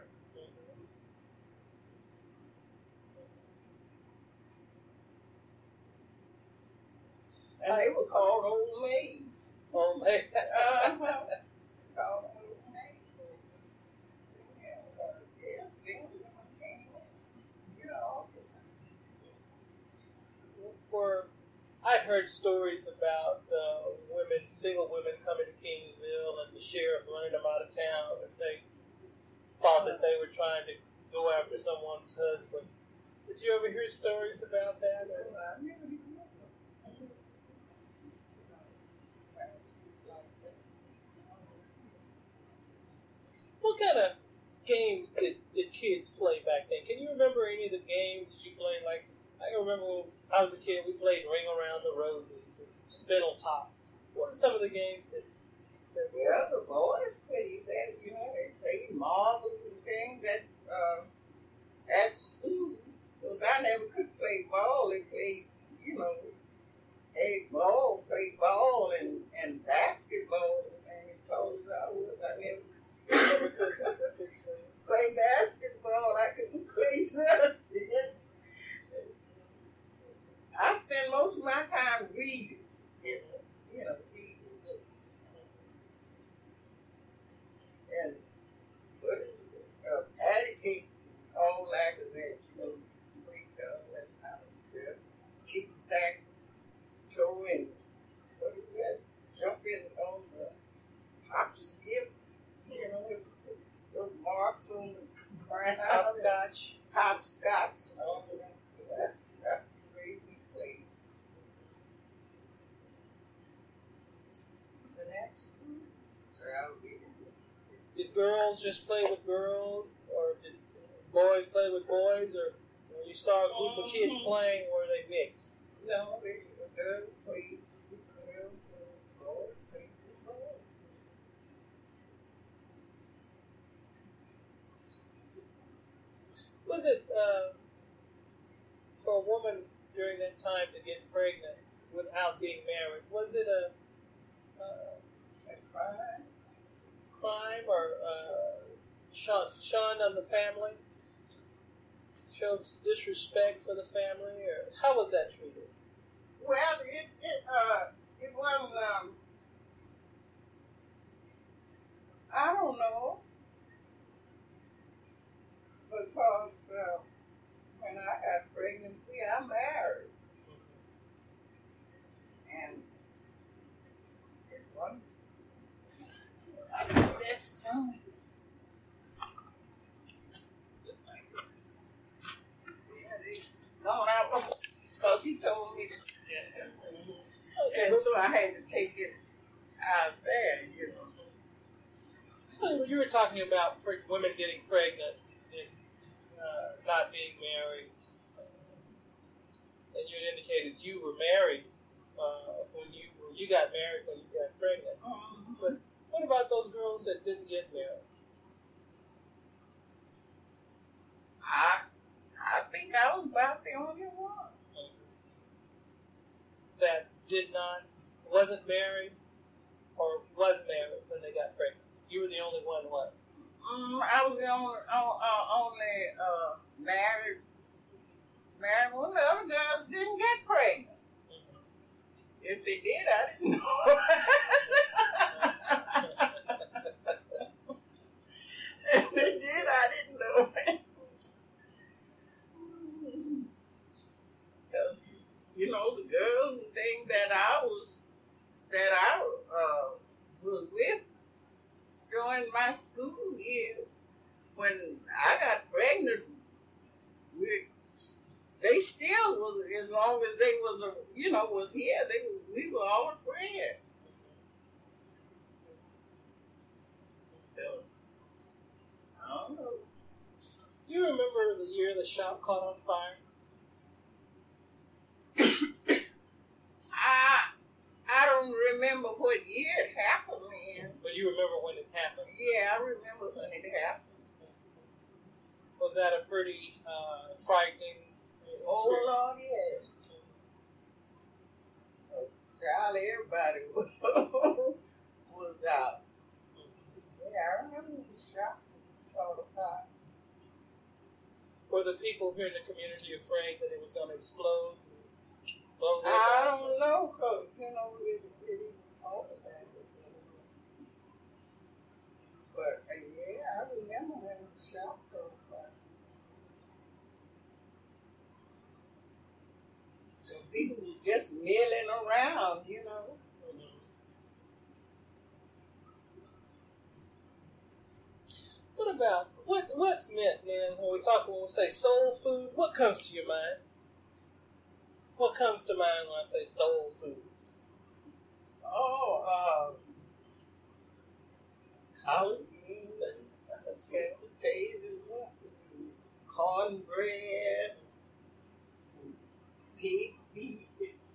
And they were called old maids. Old maids. Called old maids. Yeah, single women came, I heard stories about single women coming to Kingsville and the sheriff running them out of town if they thought that they were trying to go after someone's husband. Did you ever hear stories about that? I never did. What kind of games did kids play back then? Can you remember any of the games that you played? Like, I can remember when I was a kid, we played Ring Around the Roses and Spin on Top. What are some of the games that Well, the boys played that, they played marbles and things at school. Because I never could play ball. They played, played ball and basketball. And because I never could play basketball. I couldn't play nothing. I spend most of my time reading, reading books. And patty cake, all like that, break down that kind of stuff. Tic tac toe and what is that? Jumping on the hop skip, with those marks on the ground. hopscotch? Hopscotch and all of that. That's the way we played. The next school, so I'll be Did girls just play with girls, or did boys play with boys, or when you saw a group of kids playing, were they mixed? No, the girls played with girls and the boys played with boys. Was it for a woman during that time to get pregnant without being married? Was it a crime? crime or shun of the family? Showed disrespect for the family, or how was that treated? Well, it wasn't. I don't know, because when I got pregnancy, I married, and it wasn't. That's something. Gone out because he told me to. Okay, And so I had to take it out there, when you were talking about women getting pregnant and not being married, and you had indicated you were married when you got married when you got pregnant. But what about those girls that didn't get married? I think I was about the only one. That wasn't married, or was married when they got pregnant. You were the only one. What? I was the only married one. The other girls didn't get pregnant. If they did, I didn't know. If they did, I didn't know. The girls and things that I was with during my school years, when I got pregnant, they still was, as long as they was here, we were all friends. So, I don't know. You remember the year the shop caught on fire? I don't remember what year it happened in. But you remember when it happened? Yeah, I remember when it happened. Was that a pretty frightening experience? Oh, Lord, yeah. Child, everybody was out. Yeah, I remember the shop caught on fire. Were the people here in the community afraid that it was going to explode? Blow their I mind? don't know, because, we didn't talk about it. But, yeah, I remember when the shop caught on fire. So people were just milling around, What about what's meant, man? When we say soul food, what comes to your mind? What comes to mind when I say soul food? Collard greens, potatoes, cornbread, pig feet,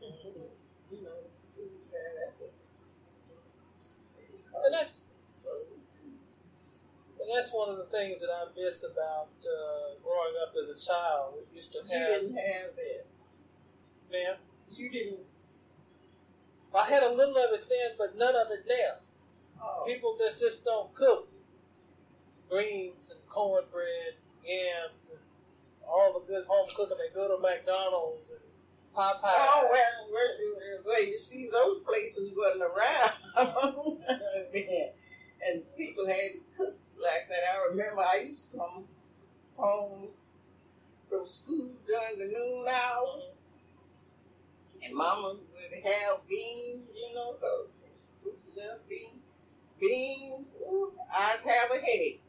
that's one of the things that I miss about growing up as a child. We used to You have. didn't have that. Man, You didn't. I had a little of it then, but none of it now. Oh. People that just don't cook greens and cornbread, yams, and all the good home cooking. They go to McDonald's and Popeyes. Oh, well, you see, those places wasn't around. And people had to cook like that. I remember I used to come home from school during the noon hour, and Mama would have beans, because she loved beans. Beans, ooh, I'd have a headache.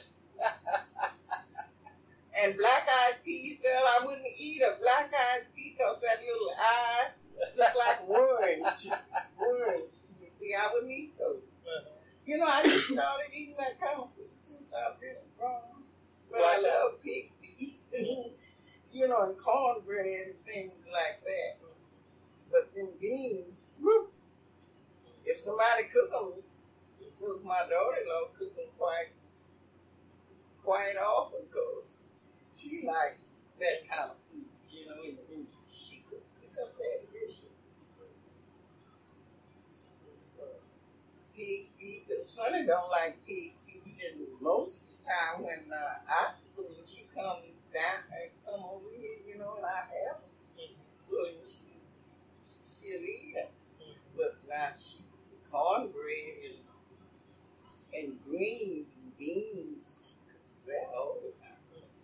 And black-eyed peas, girl, I wouldn't eat a black-eyed pea because that little eye looked like worms. Worms. See, I wouldn't eat those. I just started eating that kind of food since I've been grown. But I love pig feet, and cornbread and things like that. But them beans, whew, if somebody cook them, it was my daughter-in-law cook them quite often, because she likes that kind of food, and she could cook up that dish. Pig feet, because Sonny don't like pig feet, and most of the time when she come down and come over here, and I have them, well, she'll eat them. But now cornbread and greens and beans, she cooks that all the time.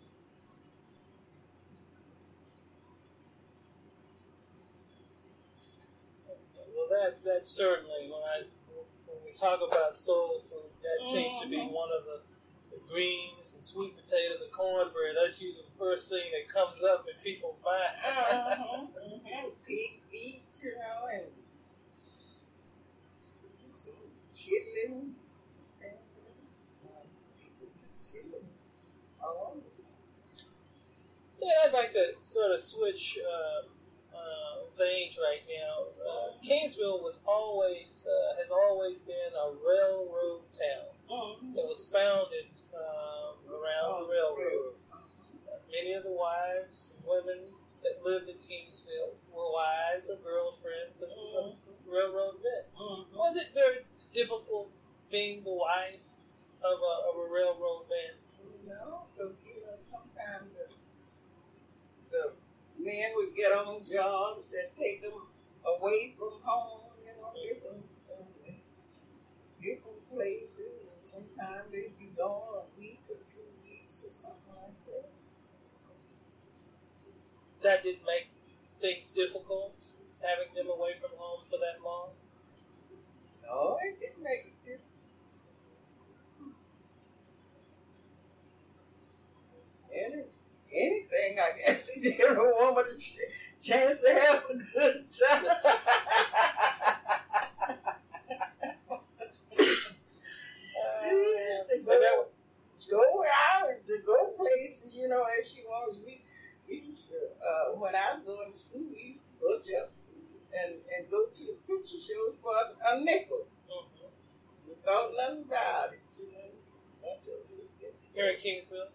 Well, that certainly, when we talk about soul food, that seems to be one of the greens and sweet potatoes and cornbread. That's usually the first thing that comes up in people's mind. Pig feet, and some chitlins. Yeah, I'd like to sort of switch veins right now. Kingsville has always been a railroad town. It was founded around the railroad. Many of the wives and women that lived in Kingsville were wives or girlfriends of railroad men. Was it very difficult being the wife of a railroad man? No, because sometimes the men would get on jobs that take them away from home, different places, and sometimes they'd be gone a week or 2 weeks or something like that. That didn't make things difficult, having them away from home for that long? No, it didn't make it difficult. Anything, I guess, it gave a woman a chance to have a good time. To go out, to go places, go in school, we used to butch up and go to the picture shows for a nickel. We thought nothing about it, you know. Here in Kingsville?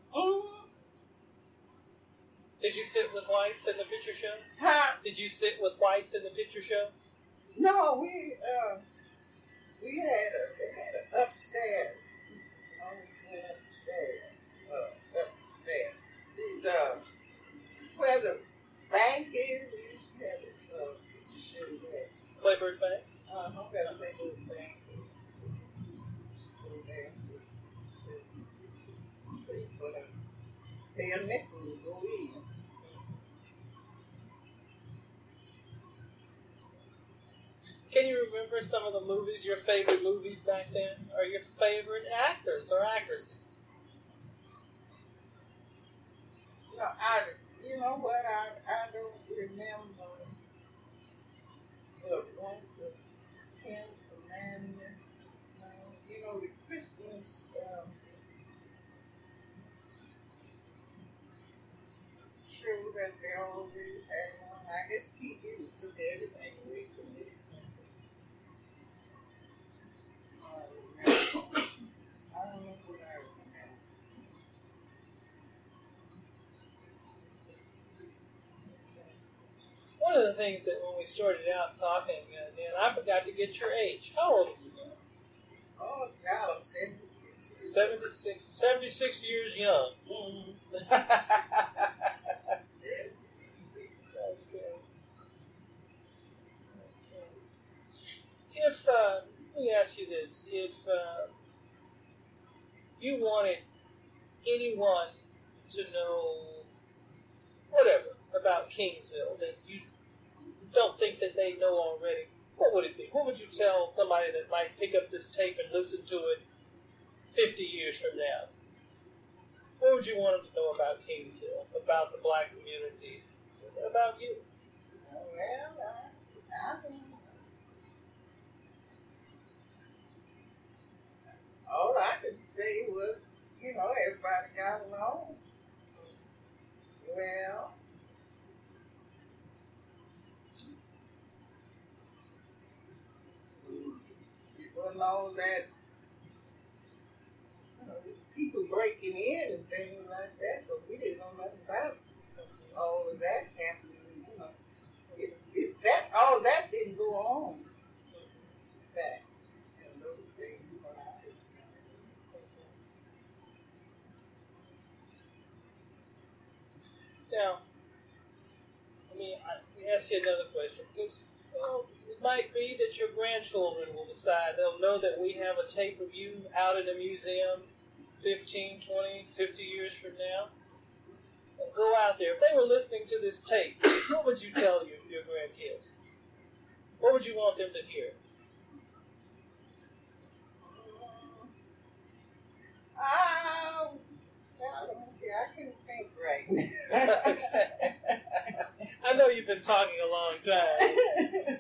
Did you sit with whites in the picture show? Huh? Did you sit with whites in the picture show? No, we had a upstairs. Always went upstairs. Upstairs. See where the bank is, we used to have a picture show there. Clayburg Bank? Where the Clayburg Bank is. Go there. Pay a nickel to go in. Can you remember some of the movies, your favorite movies back then? Or your favorite actors or actresses? You know what? I don't remember the one with Ken Commander. You know, the Christmas show that they always had on. I guess TV took everything away from me. I don't know what I remember. One of the things that when we started out talking, Dan, I forgot to get your age. How old are you now? Oh, child, I'm 76. 76 years young. Mm-hmm. 76. Okay. If, let me ask you this. If you wanted anyone to know whatever about Kingsville that you don't think that they know already, what would it be? What would you tell somebody that might pick up this tape and listen to it 50 years from now? What would you want them to know about Kingsville, about the black community, about you? Well, I don't know. All I could say was, you know, everybody got along. Well, it wasn't all that, you know, people breaking in and things like that, so we didn't know nothing about all of that happening, you know. All that didn't go on back in those days when I was Now, let me ask you another question. Because it might be that your grandchildren will decide. They'll know that we have a tape of you out in a museum 15, 20, 50 years from now. Go out there. If they were listening to this tape, what would you tell your grandkids? What would you want them to hear? Let me see, I can't think right now. I know you've been talking a long time.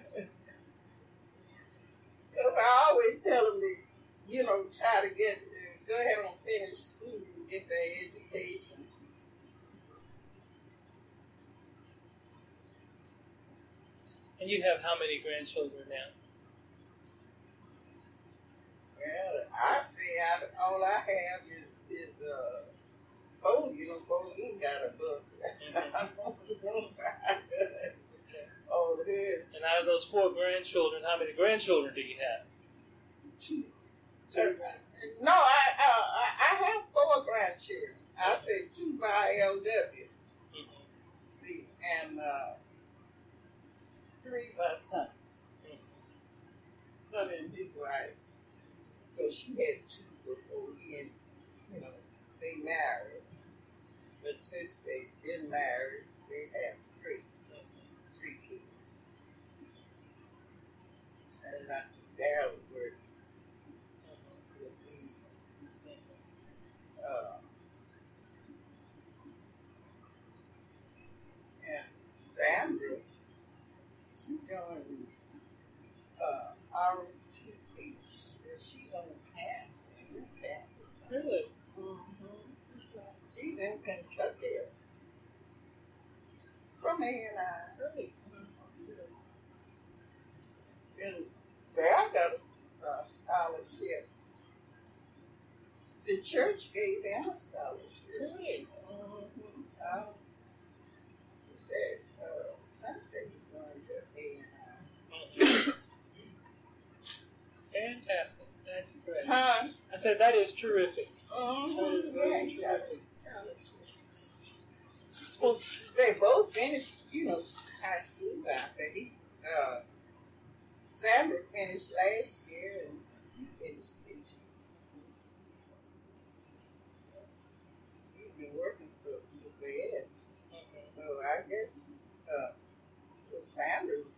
Because I always tell them to, you know, try to go ahead and finish school and get their education. And you have how many grandchildren now? Well, I say all I have is Pauline got a book. Oh, yeah. And out of those 4 grandchildren, how many grandchildren do you have? 2. No, I have 4 grandchildren. I said 2 by LW. Mm-hmm. See, and 3 by son. Mm-hmm. Son and his wife. Because she had 2 before he and, you know, they married. But since they've been married, they have 3. 3 kids. And not to Darryl work. You see, and Sandra, she joined ROTC. She's on the campus. Really? Mm-hmm. She's in Kentucky. From A&I. church gave him a scholarship. Really? He said, son said he's going to A&I. Fantastic. That's great. Huh? I said that is terrific. Uh-huh. That is very terrific. Well, they both finished, high school out there. Sandra finished last year and he finished this year. He's been working for CBS. So I guess Sandra's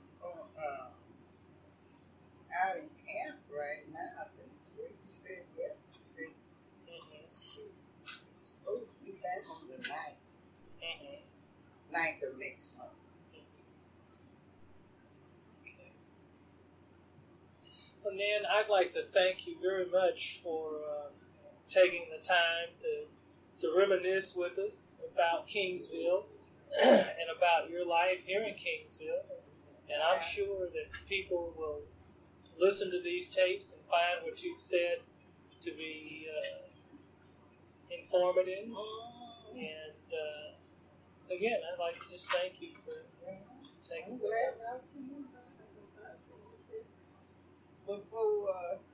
out in camp right now. I think Rachel said yesterday. She's supposed to be back on the 9th of next month. Well, Nan, I'd like to thank you very much for taking the time to reminisce with us about Kingsville and about your life here in Kingsville. And I'm sure that people will listen to these tapes and find what you've said to be informative. And again, I'd like to just thank you for taking the time. Before,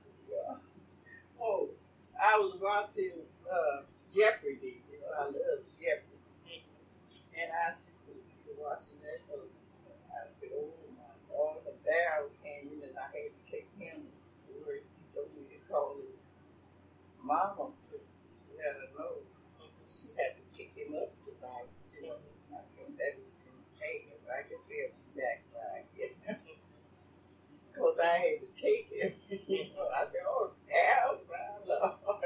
I was watching Jeopardy. I love Jeopardy. And I was watching that. I said, oh my God, the barrel came in and I had to take him where he told me to call his mama to let her know. She had to pick him up tonight. I think that was from Vegas. I guess they'll be back by again. Because I had to take it. I said, oh, hell, my Lord.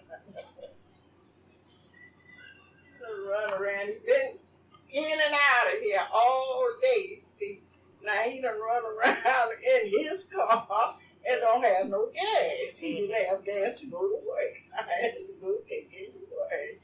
Run around. He's been in and out of here all day. See, now he done run around in his car and don't have no gas. He didn't have gas to go to work. I had to go take him to work.